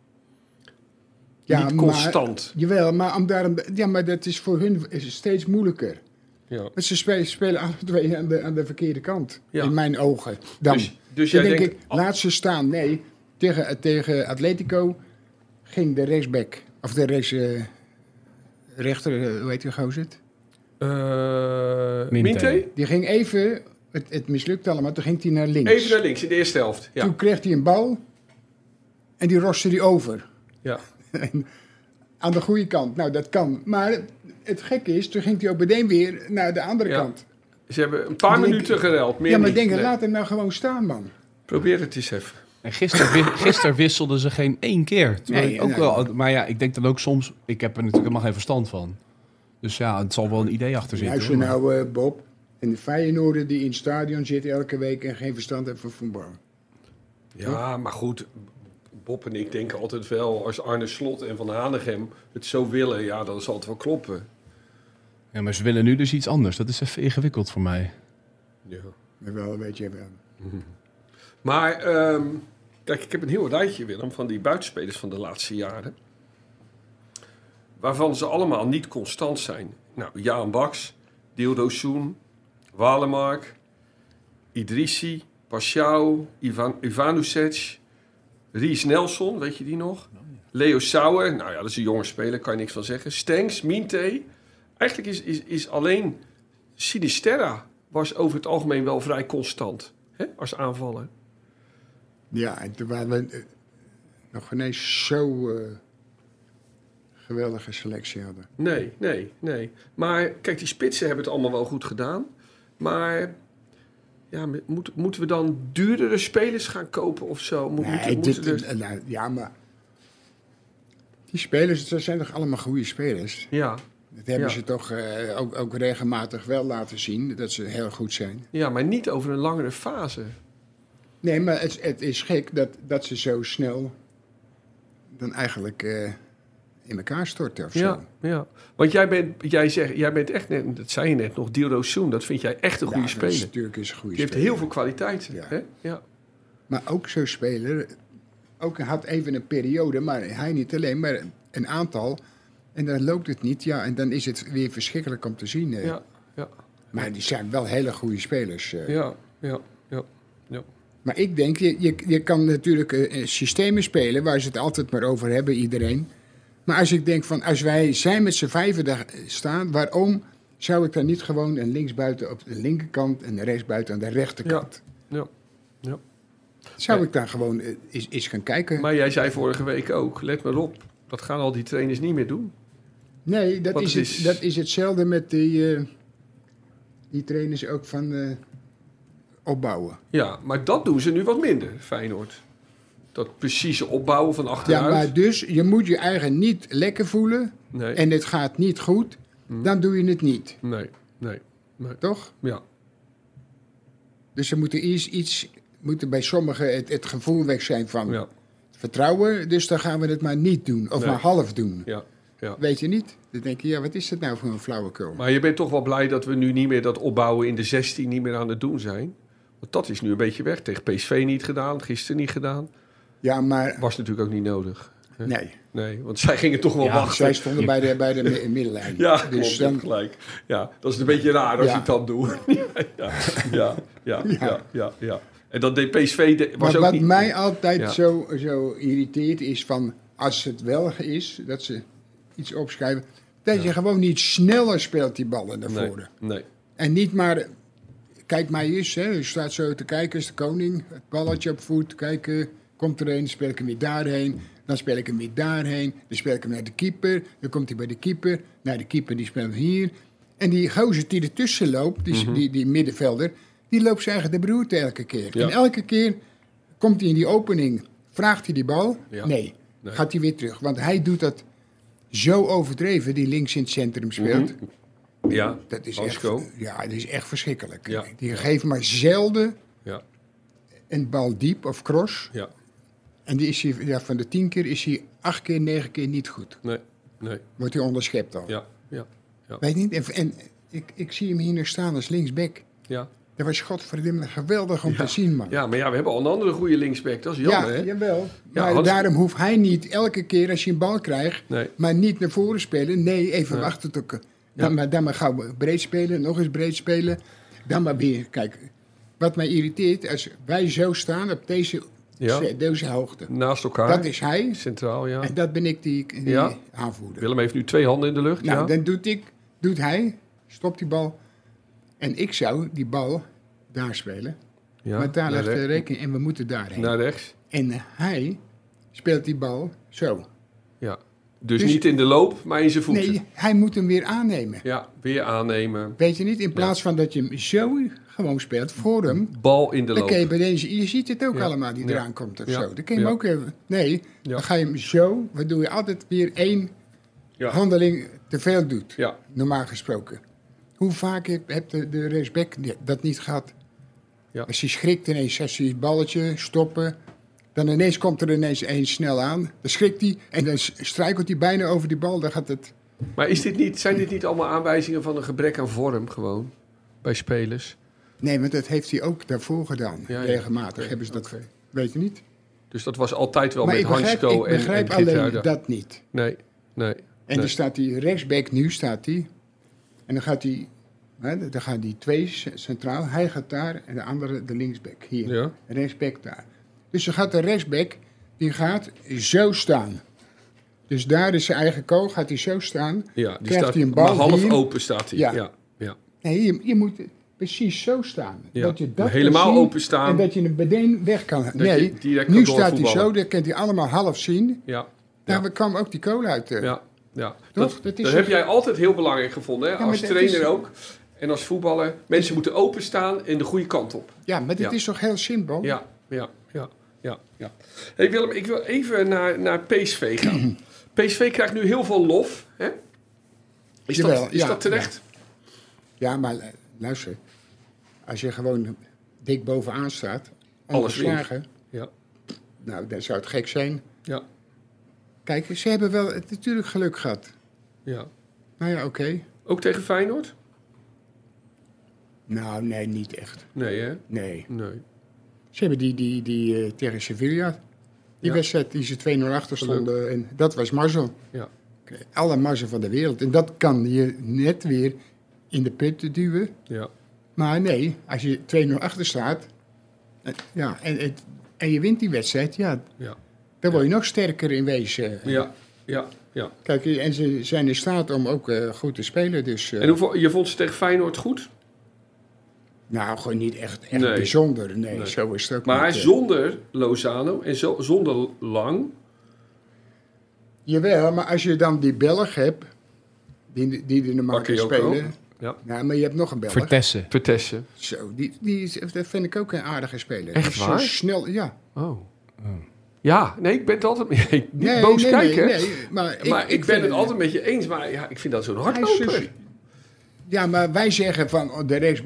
niet constant. Maar, jawel, maar, om daarom, ja, maar dat is voor hun is het steeds moeilijker. Ja. Want ze spelen, spelen alle twee aan de, aan de verkeerde kant. Ja. In mijn ogen. Dan, Dus- dus dan jij denk denkt- ik, laat ze staan. Nee, tegen, tegen Atletico ging de rechtsback, of de rechts, eh, rechter, eh, hoe heet die gozer het? Uh, Minte. Minte? Die ging even, het, het mislukte allemaal, toen ging hij naar links. Even naar links in de eerste helft. Ja. Toen kreeg hij een bal en die roste hij over. Ja. En aan de goede kant. Nou, dat kan. Maar het, het gekke is, toen ging hij ook meteen weer naar de andere Ja. kant. Ze hebben een paar Ik denk- minuten gereld. Meer ja, maar niet. denk, Nee. laat hem nou gewoon staan, man. Probeer het eens even. En gisteren, wi- gisteren wisselden ze geen één keer. Terwijl Nee, ik ook nee. wel, maar ja, ik denk dan ook soms... Ik heb er natuurlijk helemaal geen verstand van. Dus ja, het zal wel een idee achter zitten. Luister hoor. nou, eh, Bob. En de Feyenoorder die in het stadion zit elke week en geen verstand heeft van voetbal. Ja, maar goed. Bob en ik denken altijd wel, als Arne Slot en Van Hanegem het zo willen, ja, dan zal het wel kloppen. Ja, maar ze willen nu dus iets anders. Dat is even ingewikkeld voor mij. Ja. Maar wel, weet je wel. Maar, ehm, kijk, ik heb een heel rijtje, Willem, van die buitenspelers van de laatste jaren. Waarvan ze allemaal niet constant zijn. Nou, Jaan Baks, Dildo Soen, Walemark, Idrissi, Paschal, Ivan, Ivanusec, Ries Nelson, weet je die nog? Leo Sauer, nou ja, dat is een jonge speler, kan je niks van zeggen. Stenks, Minte. Eigenlijk is, is, is alleen Sinisterra was over het algemeen wel vrij constant, hè, als aanvaller. Ja, en toen waren we eh, nog ineens zo eh, geweldige selectie hadden. Nee, nee, nee. Maar kijk, die spitsen hebben het allemaal wel goed gedaan. Maar ja, moet, moeten we dan duurdere spelers gaan kopen of zo? Moet, Nee, moeten, dit, moeten er- eh, nou, ja, maar die spelers, dat zijn toch allemaal goede spelers? ja, Dat hebben Ja. ze toch eh, ook, ook regelmatig wel laten zien, dat ze heel goed zijn. ja, maar niet over een langere fase. Nee, maar het, het is gek dat, dat ze zo snel dan eigenlijk eh, in elkaar storten of zo. Ja, ja. Want jij bent, jij, zegt, jij bent echt, net, dat zei je net nog, Dildo Soen. Dat vind jij echt een goede Ja, dat is speler. natuurlijk is een goede Die heeft speler. heel veel kwaliteit. Ja. Hè? Ja. Maar ook zo'n speler, ook had even een periode, maar hij niet alleen, maar een aantal. En dan loopt het niet, ja, en dan is het weer verschrikkelijk om te zien. eh. Ja, ja, Maar die zijn wel hele goede spelers. eh. ja, ja, ja, ja. Maar ik denk, je, je, je kan natuurlijk eh, systemen spelen waar ze het altijd maar over hebben, iedereen. Maar als ik denk van, als wij zijn met z'n vijven daar staan, waarom zou ik dan niet gewoon een linksbuiten op de linkerkant en een rechtsbuiten aan de rechterkant? ja, ja. Zou Nee. ik dan gewoon eh, eens, eens gaan kijken? Maar jij zei vorige week ook, let maar op, dat gaan al die trainers niet meer doen. Nee, dat Wat is, is- Het, dat is hetzelfde met die, eh, die trainers ook van eh, opbouwen. Ja, maar dat doen ze nu wat minder, Feyenoord. Dat precieze opbouwen van Ja, achteruit. maar dus je moet je eigen niet lekker voelen Nee, en het gaat niet goed, dan doe je het niet, nee, nee, nee. toch? Ja, Dus ze moeten eerst iets moet er bij sommigen het, het gevoel weg zijn van Ja. vertrouwen. Dus dan gaan we het maar niet doen. Of Nee. maar half doen. Ja. Ja. Weet je niet? Dan denk je, ja, wat is dat nou voor een flauwekul? Maar je bent toch wel blij dat we nu niet meer dat opbouwen in de zestien niet meer aan het doen zijn? Want dat is nu een beetje weg. Tegen P S V niet gedaan, gisteren niet gedaan. Ja, maar Was natuurlijk ook niet nodig. hè? nee. Nee, want zij gingen toch wel Ja, wachten. Zij stonden bij de, bij de mi- middenlijn. Ja, klopt, dus je hebt dan, gelijk. Ja, dat is een beetje raar als Ja. je het dan doet. ja, ja, ja, ja, ja, ja, ja. En dat deed P S V de- was maar ook wat niet... mij altijd Ja. zo, zo irriteert is van als het wel is, dat ze iets opschrijven, dat je gewoon niet sneller speelt die ballen naar Nee, voren. nee. En niet maar, kijk mij eens, hè, je staat zo te kijken, is de koning, het balletje op voet, kijken, komt er een, speel ik hem weer daarheen, dan speel ik hem weer daarheen, dan speel ik hem naar de keeper, dan komt hij bij de keeper, naar de keeper, die speelt hem hier. En die gozer die ertussen loopt, die, die, die middenvelder, die loopt zijn eigen de broerte elke keer. Ja. En elke keer komt hij in die opening, vraagt hij die bal, Ja. nee, Nee. gaat hij weer terug. Want hij doet dat zo overdreven, die links in het centrum speelt. Ja, Dat is Vasco. echt, ja, dat is echt verschrikkelijk. Ja. Die geven maar zelden Ja, een bal diep of cross. ja. En die is hij, ja, van de tien keer is hij acht keer, negen keer niet goed. Nee, nee. Wordt hij onderschept al. Ja, ja, Weet niet? En, en ik, ik zie hem hier nog staan als linksback. ja. Dat was godverdomme geweldig om Ja. te zien, man. Ja, maar ja, we hebben al een andere goede linksback. Dat is jammer, ja, hè? jawel. Ja, maar Hans- daarom hoeft hij niet elke keer als je een bal krijgt, Nee. maar niet naar voren spelen. Nee, even Nee. wachten tot... Dan, Ja. maar, dan maar gauw breed spelen, nog eens breed spelen. Dan maar weer, kijk, wat mij irriteert, als wij zo staan op deze, Ja. deze hoogte. Naast elkaar. Dat is hij Centraal, ja. en dat ben ik die, die Ja. aanvoerder. Willem heeft nu twee handen in de lucht, Nou, ja. dan doet, ik, doet hij, stopt die bal. En ik zou die bal daar spelen. ja. maar daar naar, ligt de re- rekening en we moeten daarheen. naar rechts. En hij speelt die bal zo. Ja. Dus, Dus- niet in de loop, maar in zijn voeten. Nee, hij moet hem weer aannemen. Ja, weer aannemen. Weet je niet? In plaats van dat je hem zo gewoon speelt voor hem. Bal in de Dan loop. kun je bij deze, je ziet het ook Ja. allemaal die Ja. eraan komt of Ja. zo. Dan kun je hem Ja. ook even. Nee, Ja. dan ga je hem zo, waardoor je altijd weer één Ja. handeling te veel doet. Ja. Normaal gesproken. Hoe vaak heb, heb de, de rechtsback dat niet gehad? Ja. Als hij schrikt ineens, als hij het balletje stoppen, dan ineens komt er ineens één snel aan. Dan schrikt hij en dan struikelt hij bijna over die bal. Dan gaat het. Maar is dit niet, zijn dit niet allemaal aanwijzingen van een gebrek aan vorm gewoon? Bij spelers? Nee, want dat heeft hij ook daarvoor gedaan. Ja, ja. Regelmatig Oké, hebben ze dat. oké. Weet je niet? Dus dat was altijd wel maar met ik begrijp, Hansko ik en, begrijp en alleen Geertruida. dat niet. Nee, nee. En nee. dan staat die rechtsback, nu staat hij. En dan gaat hij, hè, dan gaan die twee c- centraal. Hij gaat daar en de andere de linksback hier. Ja. Rechtsback daar. Dus dan gaat de rechtsback, die gaat zo staan. Dus daar is zijn eigen kool, gaat hij zo staan. Ja, die krijgt staat hij een bal maar half hier. open staat hij. Ja. Ja. Ja. Nee, je, je moet precies zo staan. Ja. Dat je dat Helemaal kan zien open staan. En dat je hem meteen weg kan. je Nee, direct kan nu staat hij doorvoetballen. zo, dan kan hij allemaal half zien. Ja. Daar Ja. kwam ook die kool uit. eh. Ja, ja. Toch? Dat, Dat is dat toch- heb jij altijd heel belangrijk gevonden, hè? maar Als dat trainer is- ook. En als voetballer. Mensen moeten openstaan en de goede kant op. Ja, maar dit Ja. is toch heel simpel? Ja, ja, ja, ja. ja. Hey Willem, ik wil even naar, naar P S V gaan. P S V krijgt nu heel veel lof. Hè? Is, Jawel, dat, is ja, dat terecht? Ja, maar eh, luister. Als je gewoon dik bovenaan staat, Alles ongeslagen, Ja, nou, dan zou het gek zijn. ja, Kijk, ze hebben wel het natuurlijk geluk gehad. ja. Nou ja, oké. Ook tegen Feyenoord? Nou, nee, niet echt. Nee, hè? Nee. Nee. Ze hebben die, die, die eh, tegen Sevilla, die Ja. wedstrijd die ze twee nul achter stonden, en dat was mazzel. Ja. Alle mazzel van de wereld. En dat kan je net weer in de put duwen. Ja. Maar nee, als je twee nul achter staat, eh, ja, en, het, en je wint die wedstrijd, ja, Ja. dan word je nog sterker in wezen. Ja. Ja. Ja. Kijk, en ze zijn in staat om ook eh, goed te spelen. Dus, eh, En hoeveel, je vond ze tegen Feyenoord goed? nou, gewoon niet echt, echt Nee. bijzonder. Nee, Nee. zo is het ook Maar niet. eh. zonder Lozano en zo, zonder Lang. Jawel, maar als je dan die Belg hebt, die, die er normaal kan Bakayoko. spelen. Ja. Nou, maar je hebt nog een Belg. Vertessen. Vertessen. Zo, die, die, is- dat vind ik ook een aardige speler. Echt Die is waar? Zo snel, ja. Oh. Ja, nee, ik ben het altijd mee. Niet Nee, boos nee, kijken. Nee, nee, maar ik, maar ik, ik ben vind het altijd met je eens. Maar ja, ik vind dat zo'n Hij is hardloper. dus- Ja, maar wij zeggen van oh, de rechtsback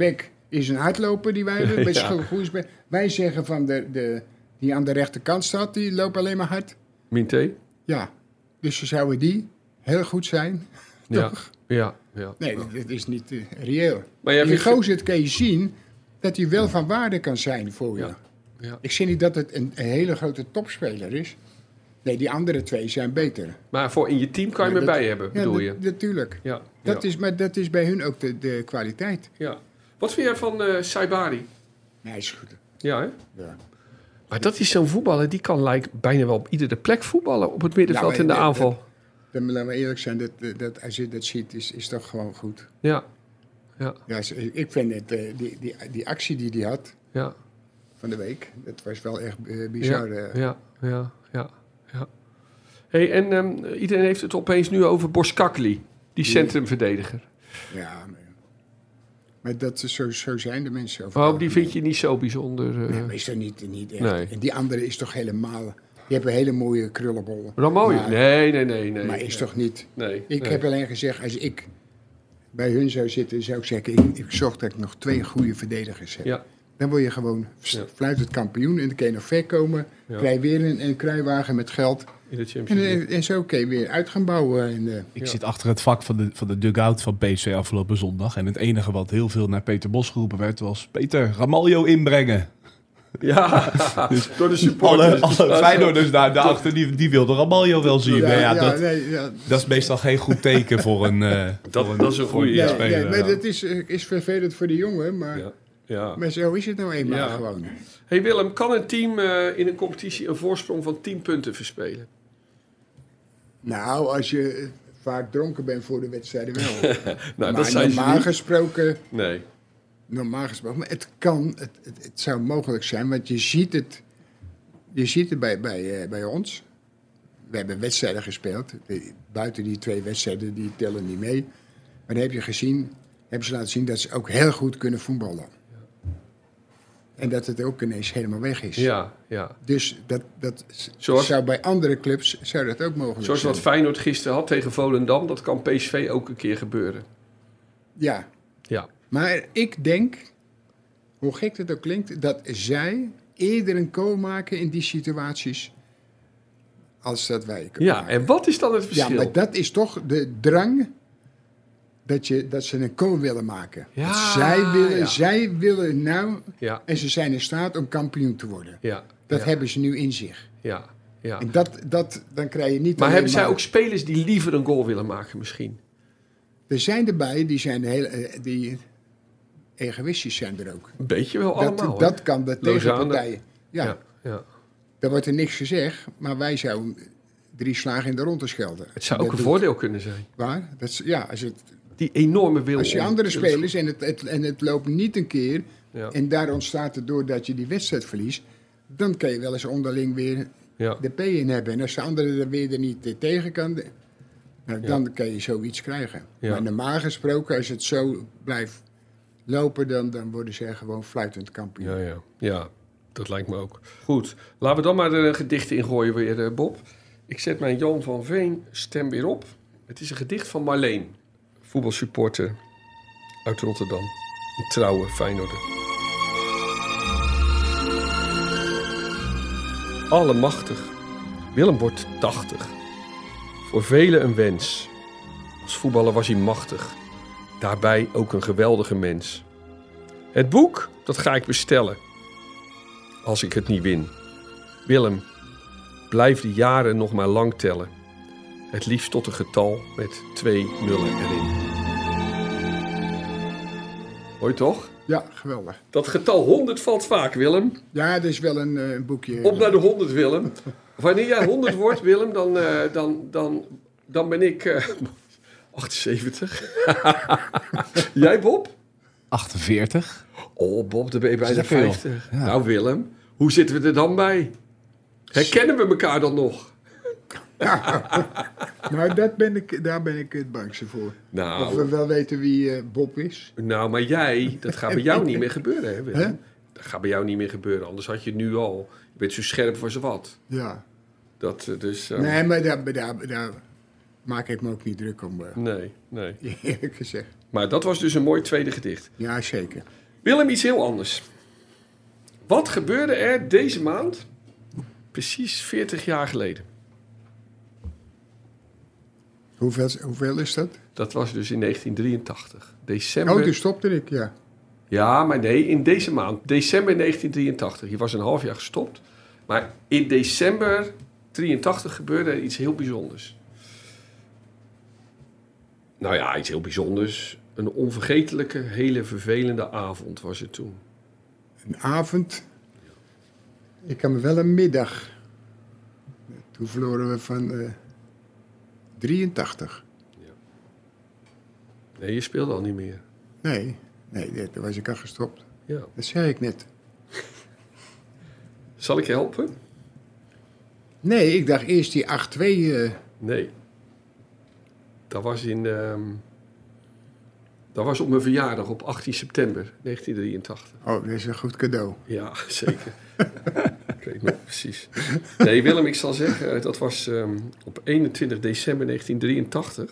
is een hardloper die wij hebben. Met Ja. ja. goede spe- Wij zeggen van de, de, die aan de rechterkant staat, die loopt alleen maar hard. Minté? Ja, dus zouden die heel goed zijn. Ja. Toch? Ja, ja. Nee, dat, dat is niet uh, reëel. Maar jij Die vindt- gozer kan je zien dat hij wel van waarde kan zijn voor je. Ja. Ja. Ik zie niet dat het een, een hele grote topspeler is. Nee, die andere twee zijn beter. Maar voor in je team kan je Ja, hem dat- erbij hebben, Ja, bedoel dat- je? natuurlijk. Ja. Dat ja. is, maar dat is bij hun ook de, de kwaliteit. ja. Wat vind jij van eh Saibari? Nee, is goed. Ja, hè? Ja. Maar dat is zo'n voetballer, die kan lijkt bijna wel op iedere plek voetballen. Op het middenveld Nou, in de dat- aanval. Dan laten we eerlijk zijn, dat, dat, als je dat ziet, is, is toch gewoon goed. Ja. Ja. Ja, z- ik vind het, eh, die, die, die actie die hij had Ja. van de week, dat was wel echt eh, bizar. Ja. eh. Ja. Ja. Ja. ja. Hey, en ehm, iedereen heeft het opeens nu over Boskakli, die centrumverdediger. Ja, maar, maar dat is zo, zo zijn de mensen. over Oh, het die vind je niet zo bijzonder. eh. Nee, maar is toch niet, niet echt. Nee. En die andere is toch helemaal... Die hebben hele mooie krullenbollen. Wel mooi. Maar, Nee, nee, nee. nee. maar is toch niet... Nee. Ik nee. heb alleen gezegd, als ik bij hun zou zitten, zou ik zeggen... Ik, ik zorg dat ik nog twee goede verdedigers heb. Ja. Dan word je gewoon Ja. fluitend kampioen. En dan kun je nog ver komen. Ja. Krijg je weer een, een kruiwagen met geld. In de En, Champions League. en, en zo kun je weer uit gaan bouwen. En, eh, Ik Ja. zit achter het vak van de, van de dugout van P S V afgelopen zondag. En het enige wat heel veel naar Peter Bos geroepen werd was... Peter, Ramaljo inbrengen. Ja, door de supporters. Alle, alle Feyenoorders daar daarachter, die, die wilden Ramaljo wel zien. Maar ja, dat, nee, ja. dat is meestal geen goed teken voor een... eh, Dat- voor dat is een voor goeie, ja. Nee, speler. nee, maar ja. dat is, eh, is vervelend voor de jongen. Maar, Ja. Ja. maar zo is het nou eenmaal Ja. gewoon. Hey Willem, kan een team eh, in een competitie een voorsprong van tien punten verspelen? Nou, als je eh, vaak dronken bent voor de wedstrijden wel. Nou, maar normaal gesproken... Nee. Normaal gesproken, maar het kan, het, het, het zou mogelijk zijn, want je ziet het, je ziet het bij, bij, uh, bij ons. We hebben wedstrijden gespeeld, de, buiten die twee wedstrijden, die tellen niet mee. Maar dan heb je gezien, hebben ze laten zien dat ze ook heel goed kunnen voetballen. En dat het ook ineens helemaal weg is. Ja, ja. Dus dat, dat Zoals- zou bij andere clubs zou dat ook mogelijk Zoals zijn. wat Feyenoord gisteren had tegen Volendam, dat kan P S V ook een keer gebeuren. Ja, Ja. maar ik denk, hoe gek het ook klinkt, dat zij eerder een goal maken in die situaties als dat wij kunnen Ja, maken. en wat is dan het Ja, verschil? maar dat is toch de drang dat, je, dat ze een goal willen maken. Ja, zij, willen, ja. zij willen nou, Ja, en ze zijn in staat om kampioen te worden. ja. Dat ja, hebben ze nu in zich. ja, ja. En dat, dat, dan krijg je niet Maar alleen hebben zij ook spelers die liever een goal willen maken misschien? Er zijn erbij, die zijn heel, eh, die egoïstisch zijn er ook. Een beetje wel allemaal. Dat, hè? dat kan de Lozano. tegenpartijen. Ja, Ja, ja. daar wordt er niks gezegd, maar wij zouden drie slagen in de ronde schelden. Het zou Dat ook een doet- voordeel kunnen zijn. Waar? Dat is, ja, als, het, Die enorme wil. als je om- andere spelers en het, het, en het loopt niet een keer Ja, en daar ontstaat het doordat je die wedstrijd verliest, dan kan je wel eens onderling weer ja. de P in hebben. En als de andere er weer er niet eh, tegen kan, de- nou, Ja. dan kan je zoiets krijgen. Ja. Maar normaal gesproken, als het zo blijft lopen, dan, dan worden ze gewoon fluitend kampioen. Ja, ja. Ja, dat lijkt me ook. Goed, laten we dan maar er een gedicht in gooien weer, eh, Bob. Ik zet mijn Jan van Veen stem weer op. Het is een gedicht van Marleen, voetbalsupporter uit Rotterdam. Een trouwe Feyenoorder. Allemachtig. Willem wordt tachtig. Voor velen een wens. Als voetballer was hij machtig. Daarbij ook een geweldige mens. Het boek, dat ga ik bestellen. Als ik het niet win. Willem, blijf de jaren nog maar lang tellen. Het liefst tot een getal met twee nullen erin. Hoor je toch? Ja, geweldig. Dat getal honderd valt vaak, Willem. Ja, dat is wel een eh, boekje. Op naar de honderd, Willem. Wanneer jij honderd wordt, Willem, dan, eh, dan, dan, dan ben ik eh, achtenzeventig. Jij, Bob? achtenveertig. Oh, Bob, dan ben je bijna dat veel? vijftig. Ja. Nou, Willem, hoe zitten we er dan bij? Herkennen we elkaar dan nog? Nou, dat ben ik, daar ben ik het bangste voor. Of Nou, we wel weten wie eh, Bob is. nou, maar jij, dat gaat bij jou niet meer gebeuren, hè, Willem? Hè? Dat gaat bij jou niet meer gebeuren, anders had je het nu al. Je bent zo scherp als wat. Ja. Dat, eh, dus, eh, Nee, maar daar, daar, daar maak ik me ook niet druk om, eh, nee, nee. eerlijk gezegd. Maar dat was dus een mooi tweede gedicht. Ja, zeker. Willem, iets heel anders. Wat gebeurde er deze maand, precies veertig jaar geleden? Hoeveel, hoeveel is dat? Dat was dus in negentien drieëntachtig. December... Oh, toen stopte ik, ja. Ja, maar nee, in deze maand. December negentien drieëntachtig. Je was een half jaar gestopt. Maar in december drieëntachtig gebeurde er iets heel bijzonders. Nou ja, iets heel bijzonders. Een onvergetelijke, hele vervelende avond was het toen. Een avond. Ik kan me wel een middag. Toen verloren we van uh, drieëntachtig. Ja. Nee, je speelde al niet meer. Nee, nee, toen was ik al gestopt. Ja. Dat zei ik net. Zal ik je helpen? Nee, ik dacht eerst die acht twee... Uh... Nee. Dat was in... Um... Dat was op mijn verjaardag op achttien september negentien drieëntachtig. Oh, dat is een goed cadeau. Ja, zeker. Ik weet nog precies. Nee, Willem, ik zal zeggen, dat was um, op eenentwintig december negentien drieëntachtig.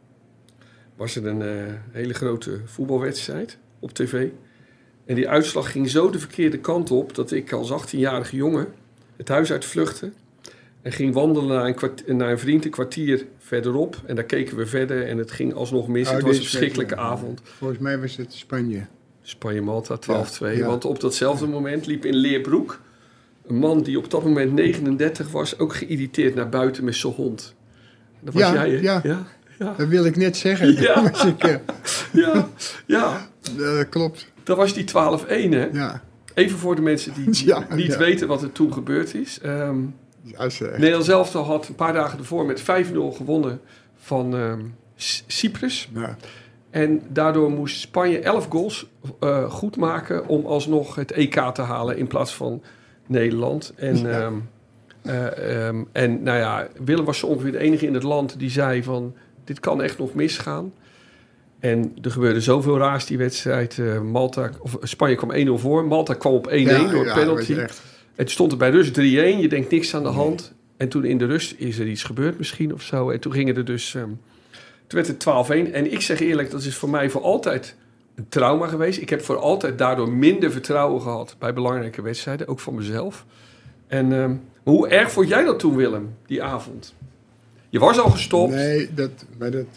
Was er een uh, hele grote voetbalwedstrijd op tv. En die uitslag ging zo de verkeerde kant op dat ik als achttienjarige jongen het huis uit vluchtte. En ging wandelen naar een, kwart, naar een vriend een kwartier verderop. En daar keken we verder en het ging alsnog mis. Oh, het was een is verschrikkelijke zeker. avond. Volgens mij was het Spanje. Spanje-Malta twaalf twee. Ja, ja. Want op datzelfde moment liep in Leerbroek een man die op dat moment negenendertig was, ook geïriteerd naar buiten met zijn hond. Dat was Ja, jij, hè? ja. Ja, ja. Dat wil ik net zeggen. Ja. Dat was ik, uh, Ja, ja. dat klopt. Dat was die twaalf een, hè? Ja. Even voor de mensen die Ja, niet ja. weten wat er toen gebeurd is. Um, Als, uh, Nederland zelf had een paar dagen ervoor met vijf nul gewonnen van um, C- Cyprus. nou, En daardoor moest Spanje elf goals uh, goed maken om alsnog het E K te halen in plaats van Nederland. En, Ja. um, uh, um, en nou ja, Willem was zo ongeveer de enige in het land die zei van dit kan echt nog misgaan. En er gebeurde zoveel raars die wedstrijd. Uh, Malta, of Spanje kwam één nul voor. Malta kwam op één één ja, door ja, penalty. dat was echt- Het stond er bij rust drie één. Je denkt niks aan de hand. En toen in de rust is er iets gebeurd misschien of zo. En toen gingen er dus... Um, toen werd het twaalf één. En ik zeg eerlijk, dat is voor mij voor altijd een trauma geweest. Ik heb voor altijd daardoor minder vertrouwen gehad bij belangrijke wedstrijden. Ook van mezelf. En um, hoe erg vond jij dat toen, Willem, die avond? Je was al gestopt. Nee, dat, maar dat,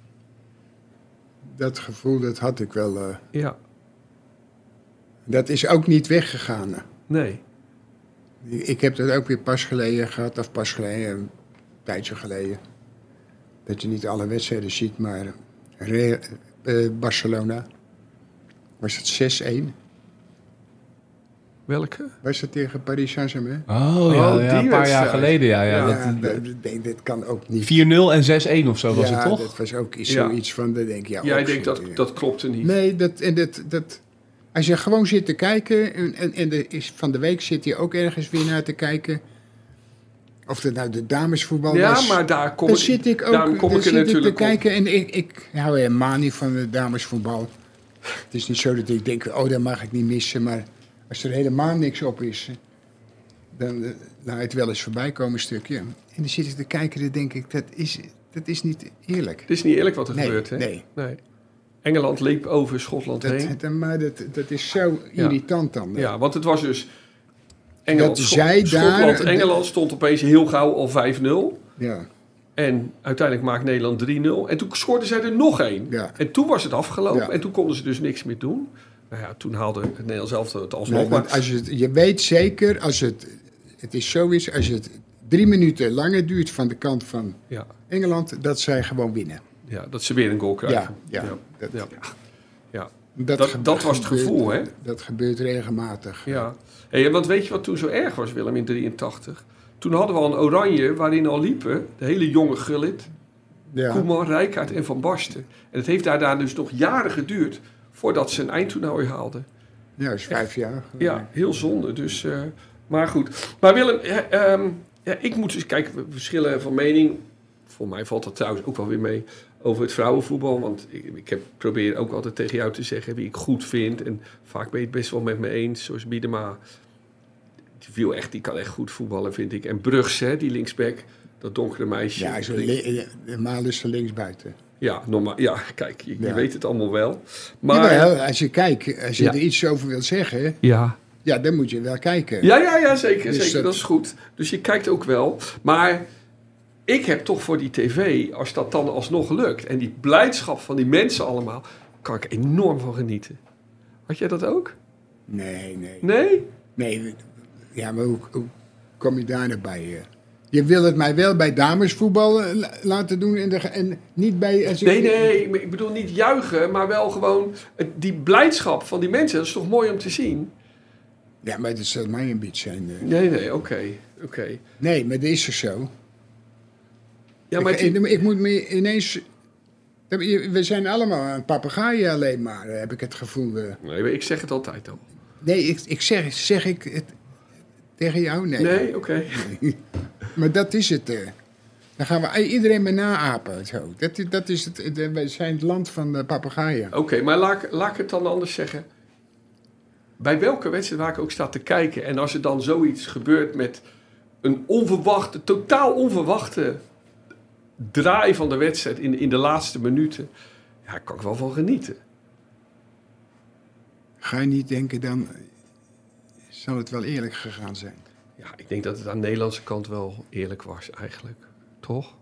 dat gevoel dat had ik wel. Uh, Ja, dat is ook niet weggegaan. uh. nee. Ik heb dat ook weer pas geleden gehad, of pas geleden, een tijdje geleden. Dat je niet alle wedstrijden ziet, maar Real, uh, Barcelona was het zes één. Welke? Was het tegen Paris Saint-Germain? Oh ja, Oh, ja, die een paar wedstrijd. jaar geleden. Ja, ja, Ja, dat- Ja, dat, dat, dat kan ook niet. vier nul en zes één of zo was ja, het toch? dat was ook iets, Ja. zoiets van, dat denk ik, ja, Jij ook denkt dat, zitten. dat klopte niet. Nee, dat, en dat, dat, als je gewoon zit te kijken, en, en, en er is, van de week zit je ook ergens weer naar te kijken, of het nou de damesvoetbal Ja, was. maar daar kom Dan ik, zit ik ook daarom kom dan ik er zit ik te natuurlijk op. kijken en ik, ik hou helemaal niet van de damesvoetbal. Het is niet zo dat ik denk, oh, dat mag ik niet missen, maar als er helemaal niks op is, dan uh, laat het wel eens voorbij komen een stukje. En dan zit ik te kijken en dan denk ik, dat is, dat is niet eerlijk. Het is niet eerlijk wat er Nee, gebeurt, hè? nee. Engeland liep over Schotland heen. Dat, dat, maar dat, dat is zo irritant dan. Ja, want het was dus... Engeland, Dat Schot- zij daar- Schotland, Engeland stond opeens heel gauw al vijf nul. Ja. En uiteindelijk maakt Nederland drie nul. En toen scoorden zij er nog één. Ja. En toen was het afgelopen. Ja. En toen konden ze dus niks meer doen. Nou ja, toen haalde het Nederlands elftal het alsnog. Nee, want maar als je, het- je weet zeker, als het, het is zo is, als het drie minuten langer duurt van de kant van ja, Engeland, dat zij gewoon winnen. ja, dat ze weer een goal krijgen. Ja, ja. ja. Dat, ja. ja. dat, Dat- ge- dat was het gebeurt- gevoel, hè? Dat gebeurt regelmatig. Ja. Hey, want weet je wat toen zo erg was, Willem, in drieëntachtig? Toen hadden we al een oranje waarin al liepen de hele jonge Gullit, Ja. Koeman, Rijkaard en Van Basten. En het heeft daar, daar dus nog jaren geduurd voordat ze een eindtoernooi haalden. Ja, dat is vijf jaar. Ja, heel zonde. Dus, uh, maar goed. Maar Willem, ja, um, ja, ik moet dus kijken, we verschillen van mening. Voor mij valt dat trouwens ook wel weer mee over het vrouwenvoetbal. Want ik, ik heb, probeer ook altijd tegen jou te zeggen wie ik goed vind. En vaak ben je het best wel met me eens. Zoals Biedema. Die viel echt, die kan echt goed voetballen, vind ik. En Brugs, hè, die linksback, dat donkere meisje. Ja, zo li- normaal is ze linksbuiten. Ja, normaal. Ja, kijk, je, je Ja. weet het allemaal wel. Maar... Jawel, als je kijkt, als je Ja. er iets over wilt zeggen, Ja. ja, dan moet je wel kijken. Ja, ja, ja, zeker. Dus zeker dat- dat is goed. Dus je kijkt ook wel. Maar ik heb toch voor die tv, als dat dan alsnog lukt... en die blijdschap van die mensen allemaal... kan ik enorm van genieten. Had jij dat ook? Nee, nee. Nee? Nee, ja, maar hoe, hoe kom je daar nou bij? eh? Je wil het mij wel bij damesvoetbal eh, la- laten doen en, de, en niet bij... Als ik- Nee, nee. Ik bedoel niet juichen, maar wel gewoon... het- die blijdschap van die mensen. Dat is toch mooi om te zien? Ja, maar dat zal mij een beetje zijn. eh. Nee, nee, oké. oké. Nee, maar dat is er zo. Ja, maar ik, het- ik, ik moet me ineens... We zijn allemaal een papegaaien alleen maar, heb ik het gevoel. eh. Nee, ik zeg het altijd al. Nee, ik, ik zeg, zeg ik het tegen jou? Nee. Nee, oké. Maar dat is het. eh. Dan gaan we iedereen maar naapen. Zo. Dat, is- dat is het. de- Wij zijn het land van de papegaaien. Oké, maar laat, ik- laat ik het dan anders zeggen. Bij welke wedstrijd waar ik ook sta te kijken... en als er dan zoiets gebeurt met een onverwachte, totaal onverwachte draai van de wedstrijd in, in de laatste minuten... ja, kan ik wel van genieten. Ga je niet denken, dan zal het wel eerlijk gegaan zijn. Ja, ik denk dat het aan de Nederlandse kant wel eerlijk was eigenlijk. Toch?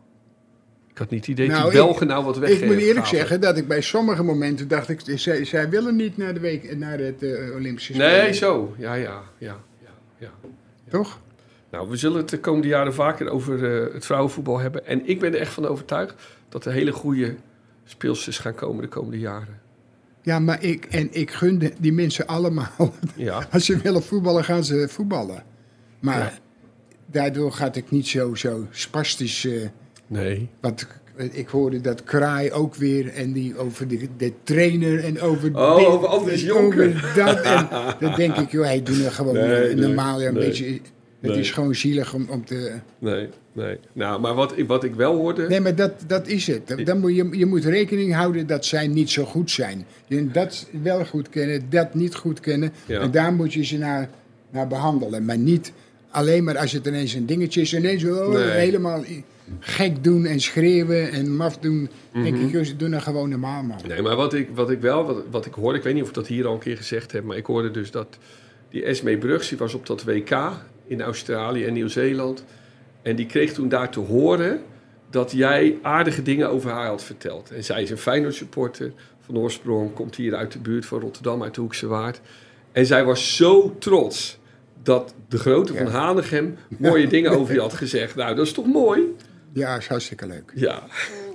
Ik had niet het idee Nou, dat die Belgen nou wat weg. Ik moet eerlijk gaven. zeggen dat ik bij sommige momenten dacht... Ik, zij, zij willen niet naar, de week, naar het eh, Olympische Spelen. Nee, zo. Ja, ja, ja, ja, ja. Toch? Nou, we zullen het de komende jaren vaker over uh, het vrouwenvoetbal hebben. En ik ben er echt van overtuigd dat er hele goede speelsters gaan komen de komende jaren. Ja, maar ik, en ik gun de- die mensen allemaal. Ja. Als ze willen voetballen, gaan ze voetballen. Maar Ja. daardoor gaat ik niet zo, zo spastisch... eh, Nee. want ik hoorde dat Kraai ook weer... en die over de, de trainer en over... Oh, dit over Andries en Jonker. over dat. En dan denk ik, joh, hij doet er gewoon Nee, eh, nee, normaal een nee. beetje... Het Nee. is gewoon zielig om, om te... Nee, nee. Nou, maar wat, ik- wat ik wel hoorde... Nee, maar dat, dat is het. Dan moet je, je moet rekening houden dat zij niet zo goed zijn. Je dat wel goed kennen, dat niet goed kennen. Ja. En daar moet je ze naar, naar behandelen. Maar niet alleen maar als het ineens een dingetje is. Ineens oh, Nee. helemaal gek doen en schreeuwen en maf doen. denk ik, joh, ze doen er gewoon normaal, man. Nee, maar wat ik, wat ik wel, wat, wat ik hoorde... Ik weet niet of ik dat hier al een keer gezegd heb... maar ik hoorde dus dat die Esmee Brugs... die was op dat W K in Australië en Nieuw-Zeeland... en die kreeg toen daar te horen... dat jij aardige dingen over haar had verteld. En zij is een Feyenoord supporter van oorsprong... komt hier uit de buurt van Rotterdam, uit de Hoekse Waard. En zij was zo trots... dat de grote van Ja. Hanegem mooie dingen over je had gezegd. Nou, dat is toch mooi? Ja, is hartstikke leuk. Ja,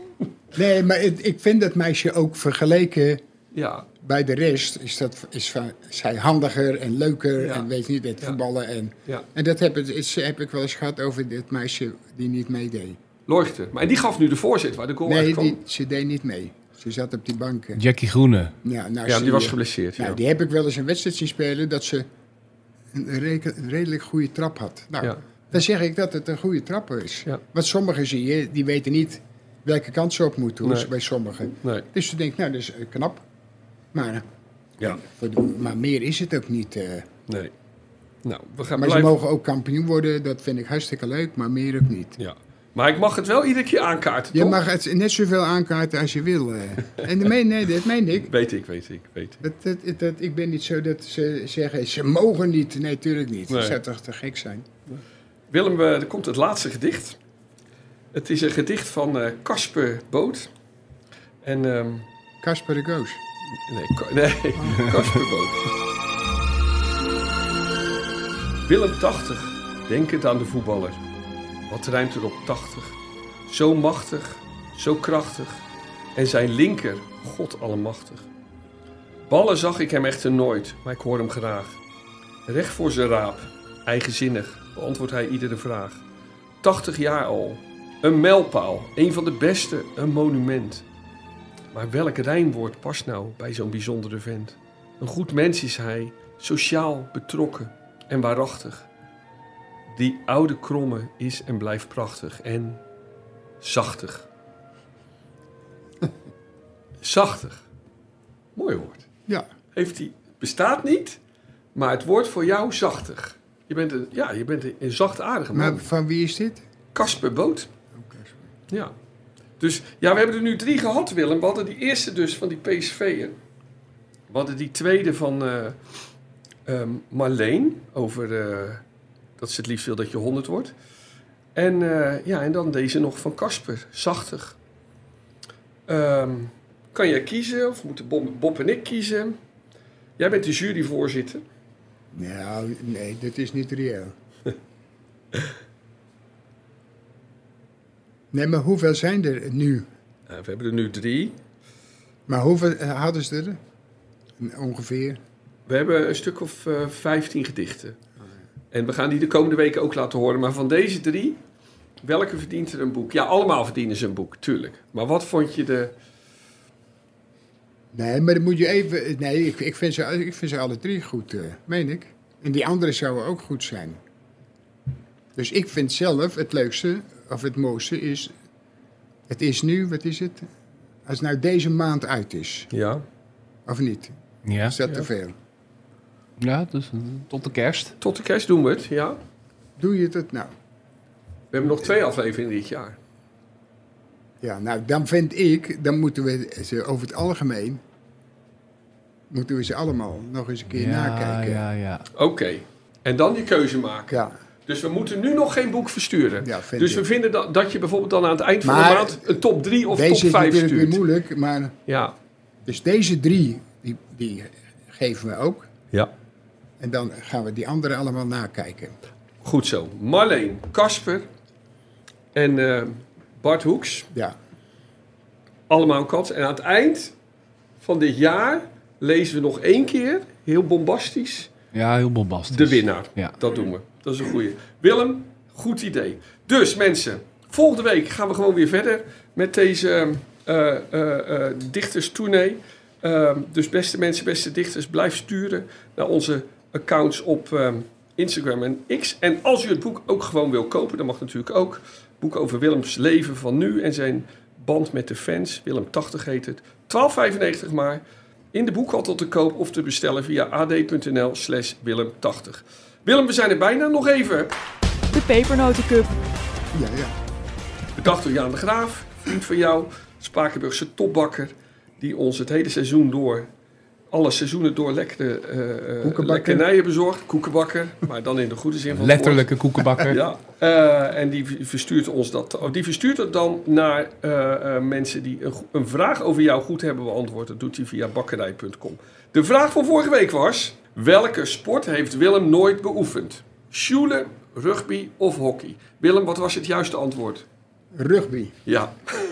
Nee, maar het- ik vind dat meisje ook vergeleken ja, bij de rest... is, dat, is van, zij handiger en leuker Ja. en weet niet, het Ja. voetballen. En, ja. en dat heb, het, is, heb ik wel eens gehad over dit meisje die niet meedeed. Leuchte. Maar die gaf nu de voorzet waar de goal Nee, uitkwam. die, ze deed niet mee. Ze zat op die banken. Jackie Groene. Ja, nou, Ja, zie die was je. geblesseerd. Nou, Ja. die heb ik wel eens een wedstrijd zien spelen dat ze een reke- redelijk goede trap had. Nou, Ja. dan zeg ik dat het een goede trapper is. Ja. Want sommigen zie je, die weten niet welke kant ze op moeten, Nee. bij sommigen. Nee. Dus ze denkt, nou, dat is eh, knap. Maar, Ja. voor de- maar meer is het ook niet. eh. Nee. Nou, we gaan maar ze blijven... mogen ook kampioen worden, dat vind ik hartstikke leuk, maar meer ook niet. Ja. Maar ik mag het wel iedere keer aankaarten, Je toch? mag het net zoveel aankaarten als je wil. eh. En dat meen, nee, dat meen ik. Weet ik, weet ik, weet ik. Dat, dat, dat, ik ben niet zo dat ze zeggen, ze mogen niet. Nee, tuurlijk niet. Nee. Dat zou toch te gek zijn. Willem, eh, er komt het laatste gedicht. Het is een gedicht van eh, Casper Boot. En, ehm, Casper de Goos. nee, Ka- nee, Casper Boot. Willem tachtig, denkend aan de voetballer. Wat ruimt er op tachtig? Zo machtig, zo krachtig. En zijn linker, God allemachtig. Ballen zag ik hem echter nooit, maar ik hoor hem graag. Recht voor zijn raap, eigenzinnig, beantwoordt hij iedere vraag. tachtig jaar al, een mijlpaal, een van de beste, een monument. Maar welk rijmwoord past nou bij zo'n bijzondere vent? Een goed mens is hij, sociaal, betrokken en waarachtig. Die oude kromme is en blijft prachtig en zachtig. Zachtig. Mooi woord. Ja. Heeft die, bestaat niet, maar het woord voor jou zachtig. Je bent een, ja, je bent een, een zachtaardige man. Maar van wie is dit? Casper Boot. Oh, Casper. Ja. Dus ja, we hebben er nu drie gehad, Willem. We hadden die eerste dus van die P S V'er. We hadden die tweede van uh, um, Marleen. Over uh, dat ze het liefst wil dat je honderd wordt. En, uh, ja, en dan deze nog van Casper. Zachtig. Um, kan jij kiezen? Of moeten Bob, Bob en ik kiezen? Jij bent de juryvoorzitter. Nou, nee, dat is niet reëel. Nee, maar hoeveel zijn er nu? Uh, we hebben er nu drie. Maar hoeveel uh, hadden ze er? Ongeveer? We hebben een stuk of uh, vijftien gedichten. En we gaan die de komende weken ook laten horen. Maar van deze drie, welke verdient er een boek? Ja, allemaal verdienen ze een boek, tuurlijk. Maar wat vond je de... Nee, maar dan moet je even... Nee, ik, ik, vind, ze, ik vind ze alle drie goed, uh, meen ik. En die andere zouden ook goed zijn. Dus ik vind zelf het leukste, of het mooiste is... Het is nu, wat is het? Als het nou deze maand uit is. Ja. Of niet? Ja. Is dat Ja. te veel? Ja, dus uh, tot de kerst. Tot de kerst doen we het, ja. Doe je het nou? We hebben nog twee afleveringen dit jaar. Ja, nou, dan vind ik... Dan moeten we ze over het algemeen... Moeten we ze allemaal nog eens een keer ja, nakijken. ja, ja. Oké. Okay. En dan je keuze maken. Ja. Dus we moeten nu nog geen boek versturen. Ja, vind dus ik. we vinden dat, dat je bijvoorbeeld dan aan het eind van Maar de maand... een top drie of Deze top is vijf natuurlijk stuurt. weer moeilijk, maar... Ja. Dus deze drie, die, die geven we ook. Ja. En dan gaan we die andere allemaal nakijken. Goed zo. Marleen, Casper en uh, Bart Hoeks. Ja. Allemaal een kans. En aan het eind van dit jaar lezen we nog één keer, heel bombastisch, Ja, heel bombastisch. de winnaar. Ja. Dat doen we. Dat is een goeie. Willem, goed idee. Dus mensen, volgende week gaan we gewoon weer verder met deze uh, uh, uh, dichterstournee. Uh, dus beste mensen, beste dichters, blijf sturen naar onze accounts op uh, Instagram en X. En als u het boek ook gewoon wil kopen, dan mag natuurlijk ook. Boek over Willems leven van nu en zijn band met de fans. Willem tachtig heet het. twaalf vijfennegentig maar. In de boekhandel te koop of te bestellen via ad.nl slash Willem tachtig. Willem, we zijn er bijna. Nog even. De Pepernotencup. Ja, ja. Bedacht door Jaan de Graaf, vriend van jou, Spakenburgse topbakker, die ons het hele seizoen door, alle seizoenen door lekkere uh, lekkernijen bezorgt. Koekenbakker, maar dan in de goede zin van het Letterlijke koekenbakker. woord. Ja, uh, en die verstuurt ons dat, oh, die verstuurt het dan naar uh, uh, mensen die een, een vraag over jou goed hebben beantwoord. Dat doet hij via bakkerij punt com. De vraag van vorige week was: welke sport heeft Willem nooit beoefend? Schule, rugby of hockey? Willem, wat was het juiste antwoord? Rugby. Ja.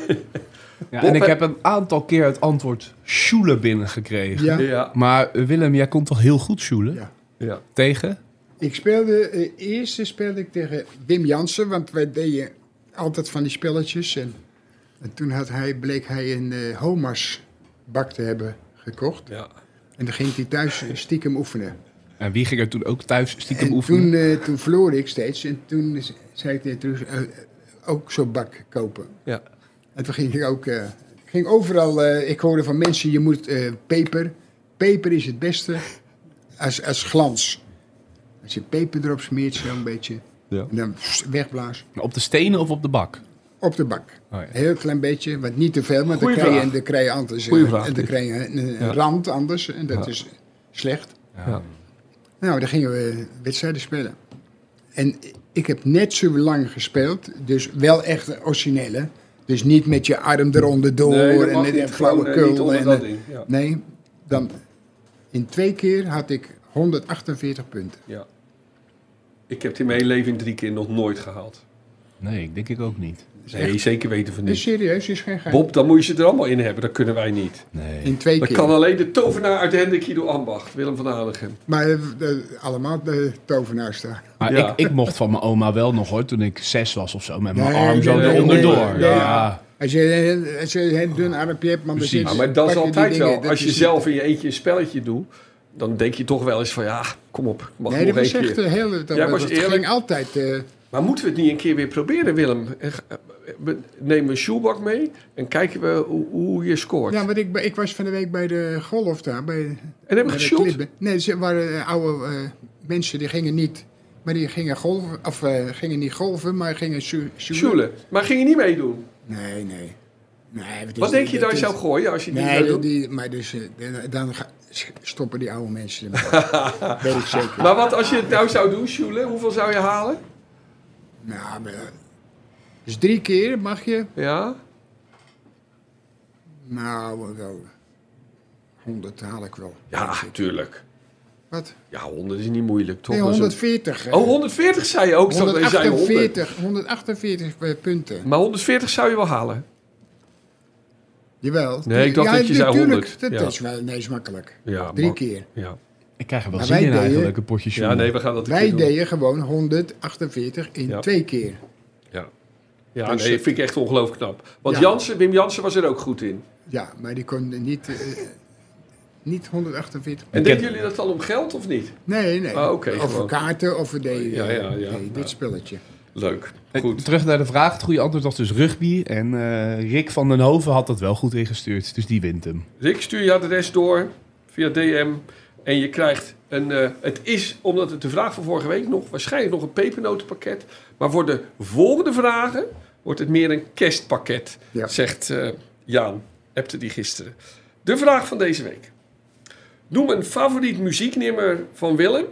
Ja, Bob, en ik hè? heb een aantal keer het antwoord Schule binnengekregen. Ja. Ja. Maar uh, Willem, jij kon toch heel goed Schule? Ja. Ja. Tegen? Ik speelde, uh, eerst speelde ik tegen Wim Jansen, want wij deden altijd van die spelletjes. En, en toen had hij, bleek hij een uh, Homas bak te hebben gekocht. Ja. En dan ging hij thuis stiekem oefenen. En wie ging er toen ook thuis stiekem En oefenen? toen, uh, toen verloor ik steeds. En toen zei ik tegen terug, uh, ook zo'n bak kopen. Ja. En toen ging ik ook, uh, ging overal, uh, ik hoorde van mensen, je moet uh, peper. Peper is het beste als, als glans. Als je peper erop smeert, zo'n beetje. Ja. En dan wegblazen. Op de stenen of op de bak? Op de bak. Oh, ja. Heel klein beetje, want niet te veel, want dan Goeie krijg, je, vraag. dan krijg je anders. Goeie uh, vraag, en dan dit. krijg je een, een Ja. rand anders. En dat Ja. is slecht. Ja. Nou, dan gingen we wedstrijden spelen. En ik heb net zo lang gespeeld, dus wel echt originele. Dus niet met je arm eronder door Nee, dat en mag met niet. een Gewoon, eh, niet flauwekul. onder En, dat eh, ding. Ja. Nee, dan in twee keer had ik honderdachtenveertig punten. Ja. Ik heb het in mijn leven in drie keer nog nooit gehaald. Nee, ik denk ik ook niet. Nee, zeker weten van Dat is niet. serieus, is geen gein. Bob, dan moet je ze er allemaal in hebben. Dat kunnen wij niet. Nee. In twee Dat keer. kan alleen de tovenaar uit Hendrik Guido Ambacht, Willem van Hanegem. Maar eh, de- allemaal de tovenaars daar. Maar Ja. ik, ik mocht van mijn oma wel nog hoor, toen ik zes was of zo, met mijn Nee, arm zo nee, nee, eronder nee, door. nee. Ja. Als je, als je een dun armpje hebt, man, dan Precies. zit- Ja, maar dat is pak je die altijd dingen. wel. Dat Als je is- zelf in je eentje een spelletje doet, dan denk je toch wel eens van ja, kom op. ik Mag Nee, nog dat was één echt keer. een hele... Dat, Ja, was dat eerlijk. ging altijd... eh, Maar moeten we het niet een keer weer proberen, Willem? Eh, We nemen een shoelbak mee en kijken we hoe, hoe je scoort. ja, want ik, ik was van de week bij de golf daar. Bij, en hebben we bij de geshoeld? klippen. Nee, ze waren eh, oude eh, mensen die gingen niet... Maar die gingen golven, of eh, gingen niet golven, maar gingen sjo- sjoelen. Sjoelen. Maar ging je niet meedoen? Nee, nee. Nee, Wat denk je dat je zou gooien als je die nee, zou doen? Die, maar dus, uh, dan ga, stoppen die oude mensen ermee. Weet ik zeker. Maar wat als je het nou zou doen, Sjoele? Hoeveel zou je halen? Nou, maar, dus drie keer mag je. Ja? Nou, wel. honderd haal ik wel. Ja, tuurlijk. Wat? Ja, honderd is niet moeilijk, toch? Nee, Dat is een- honderdveertig. Oh, honderdveertig zei je ook. Ik zat- je zei honderd. honderdachtenveertig, honderdachtenveertig punten. Maar honderdveertig zou je wel halen. Jawel. Nee, ik dacht dat je zei natuurlijk, honderd. Dat Ja. is wel nee, is makkelijk. Ja, Drie maar- keer. Ja. Ik krijg er wel Maar zin wij in deden- eigenlijk, een potje Ja, sjoelen. nee, we gaan dat een Wij keer doen. deden gewoon honderdachtenveertig in Ja. twee keer. Ja, ja Dus nee, het- vind ik echt ongelooflijk knap. Want Ja. Jansen, Wim Jansen was er ook goed in. Ja, maar die kon niet, uh, niet honderdachtenveertig. En Ik deden heb- jullie dat dan om geld of niet? Nee, nee. Ah, oké, Over gewoon. kaarten, over de, Ja, ja, ja. nee, dit Ja. spelletje. Leuk. Eh, Goed. Terug naar de vraag. Het goede antwoord was dus rugby. En eh, Rick van den Hoven had dat wel goed ingestuurd. Dus die wint hem. Rick, stuur je adres door via D M. En je krijgt een... eh, het is, omdat het de vraag van vorige week nog... waarschijnlijk nog een pepernotenpakket. Maar voor de volgende vragen... wordt het meer een kerstpakket. Ja. Zegt uh, Jaan. Appte die gisteren. De vraag van deze week. Noem een favoriet muzieknummer van Willem.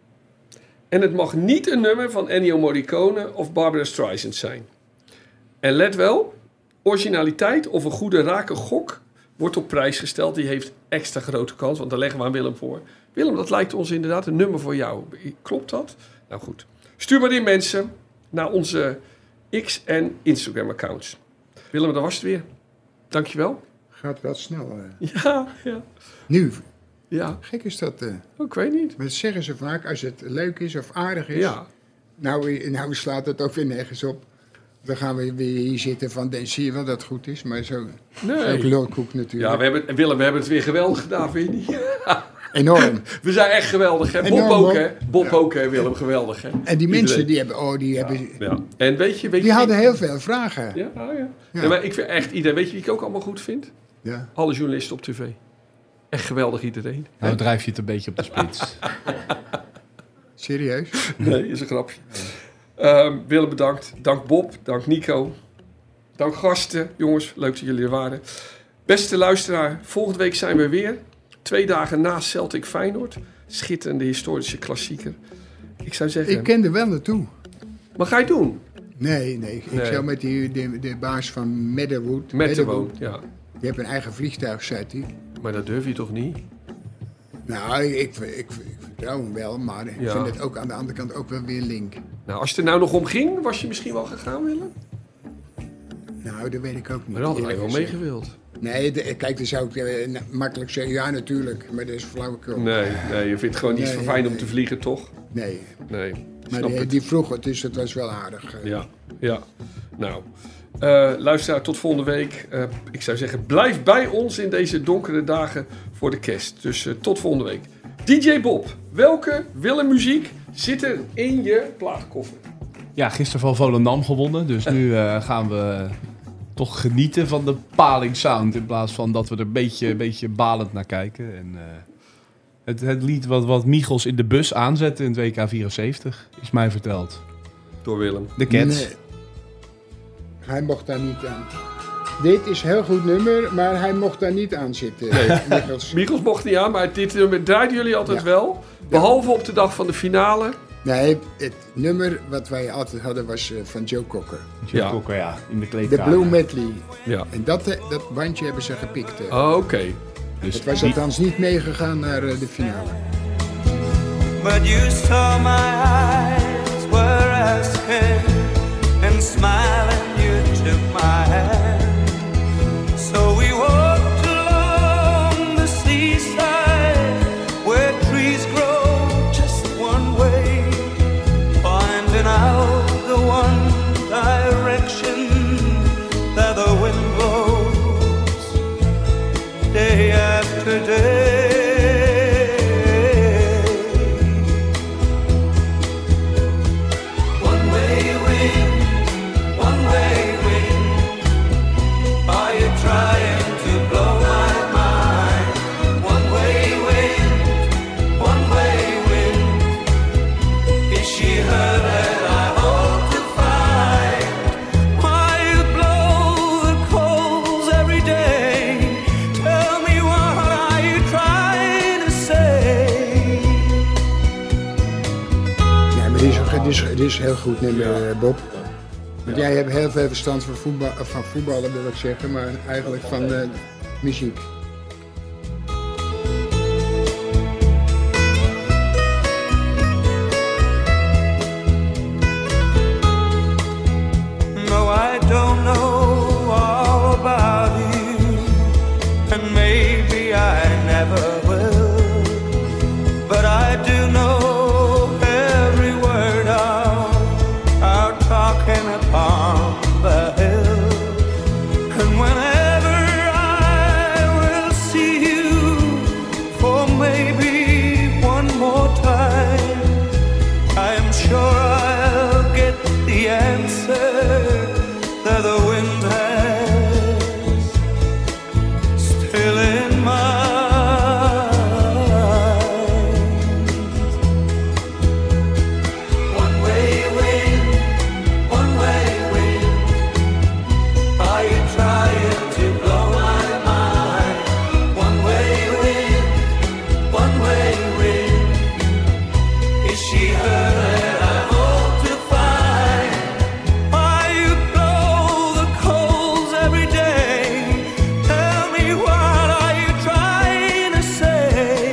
En het mag niet een nummer van Ennio Morricone of Barbara Streisand zijn. En let wel, originaliteit of een goede rake gok wordt op prijs gesteld. Die heeft extra grote kans, want daar leggen we aan Willem voor. Willem, dat lijkt ons inderdaad een nummer voor jou. Klopt dat? Nou goed. Stuur maar in mensen naar onze X- en Instagram-accounts. Willem, dat was het weer. Dankjewel. Gaat wel snel. Uh. Ja, ja. Nu, Ja, gek is dat. Uh. oh, ik weet niet. Maar dat zeggen ze vaak, als het leuk is of aardig is. Ja, Nou, nou slaat het ook weer nergens op. Dan gaan we weer hier zitten van, dan zie je wel dat het goed is. Maar zo, ook nee. lulkoek natuurlijk. Ja, we hebben, Willem, we hebben het weer geweldig gedaan, vind je niet? Enorm. We zijn echt geweldig, hè? Bob Enorm, ook, hoor. hè? Bob Ja. ook, hè, Willem? Geweldig, hè? En die mensen Iedereen. die hebben, oh, die hebben, Ja. En weet je... Weet die je hadden heel veel vragen. Ja, ah, ja. Ja. Ja, maar ik vind echt iedereen... Weet je wie ik ook allemaal goed vind? Ja. Alle journalisten op tv. Echt geweldig iedereen. Nou drijf je het een beetje op de spits. Serieus? Nee, is een grapje. Ehm, Willem, bedankt. Dank Bob. Dank Nico. Dank gasten. Jongens, leuk dat jullie er waren. Beste luisteraar, volgende week zijn we weer. Twee dagen na Celtic Feyenoord. Schitterende historische klassieker. Ik zou zeggen... Ik ken er wel naartoe. Wat ga je doen? Nee, nee. Ik Nee. zou met die, de, de baas van Medderwood. Met de Medderwood, woon, ja. Die heeft een eigen vliegtuig, zei hij. Maar dat durf je toch niet? Nou, ik, ik, ik, ik vertrouw hem wel, maar ik Ja. vind het ook aan de andere kant ook wel weer link. Nou, als het er nou nog om ging, was je misschien wel gegaan, Willem? Nou, dat weet ik ook niet. Maar dan hadden wij wel eerlijk mee gezegd. gewild. Nee, de- kijk, dan zou ik eh, na- makkelijk zeggen, ja natuurlijk, maar dat is flauwekul. Nee, nee, je vindt het gewoon niet Nee, zo fijn om nee. te vliegen, toch? Nee, Nee, maar snap die, het. die vroeg het, dus het was wel aardig. eh. Ja, ja. Nou, eh luisteraar, tot volgende week. Eh, ik zou zeggen, blijf bij ons in deze donkere dagen voor de kerst. Dus eh, tot volgende week. D J Bob, welke Willem-muziek zit er in je plaatkoffer? Ja, gisteren van Volendam gewonnen. Dus nu eh, gaan we toch genieten van de paling sound. In plaats van dat we er een beetje, beetje balend naar kijken. En, eh, het, het lied wat, wat Michels in de bus aanzette in het W K vierenzeventig, is mij verteld. Door Willem. De Cats. Nee. Hij mocht daar niet aan. Dit is een heel goed nummer, maar hij mocht daar niet aan zitten. Michels. Michels mocht niet aan, maar dit nummer draaiden jullie altijd Ja. wel. Behalve op de dag van de finale. Nee, het nummer wat wij altijd hadden was eh, van Joe Cocker. Joe Ja. Cocker, ja, in de De kleedkamer. Blue Medley. Ja. En dat, eh, dat bandje hebben ze gepikt. eh. Oh, oké. Dus Het was die- althans niet meegegaan naar eh, de finale. But you saw my eyes were asking, and smiling you took my hand. So we walked along the seaside, where trees grow just one way, finding out the one direction that the wind blows, day after day. Why you blow the coals is heel goed nummer, ja. Bob. Want jij hebt heel veel verstand van, voetbal, van voetballen, wil ik zeggen, maar eigenlijk van uh, muziek. No, I don't know all about you, and maybe I never will, but I do know every word of our talking upon the hill, and whenever I will see you for maybe one more time, I am sure I'll get the answer that the wind has still in my eyes. One way wind, one way wind, are you trying to blow my mind? One way wind, one way wind, is she her that I hope to find? Why you blow the coals every day? Tell me, what are you trying to say?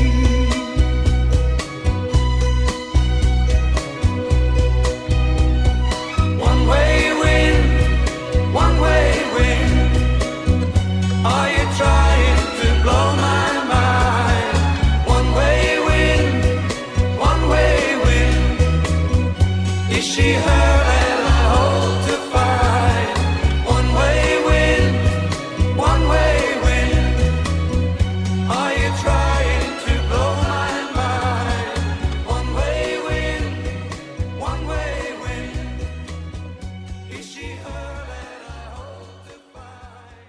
One way wind, one way wind, are you trying to blow my mind? One way wind, one way wind, is she her that I hope to find? One way wind, one way wind, are you trying to blow my mind? One way wind, one way wind, is she her that I hope to find?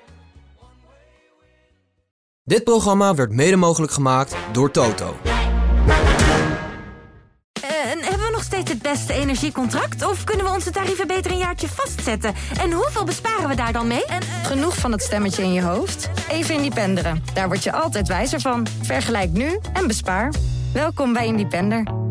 Dit programma werd mede mogelijk gemaakt door Toto. En hebben we nog steeds het beste energiecontract? Of kunnen we onze tarieven beter een jaartje vastzetten? En hoeveel besparen we daar dan mee? En, uh... Genoeg van het stemmetje in je hoofd? Even Independeren. Daar word je altijd wijzer van. Vergelijk nu en bespaar. Welkom bij Independer.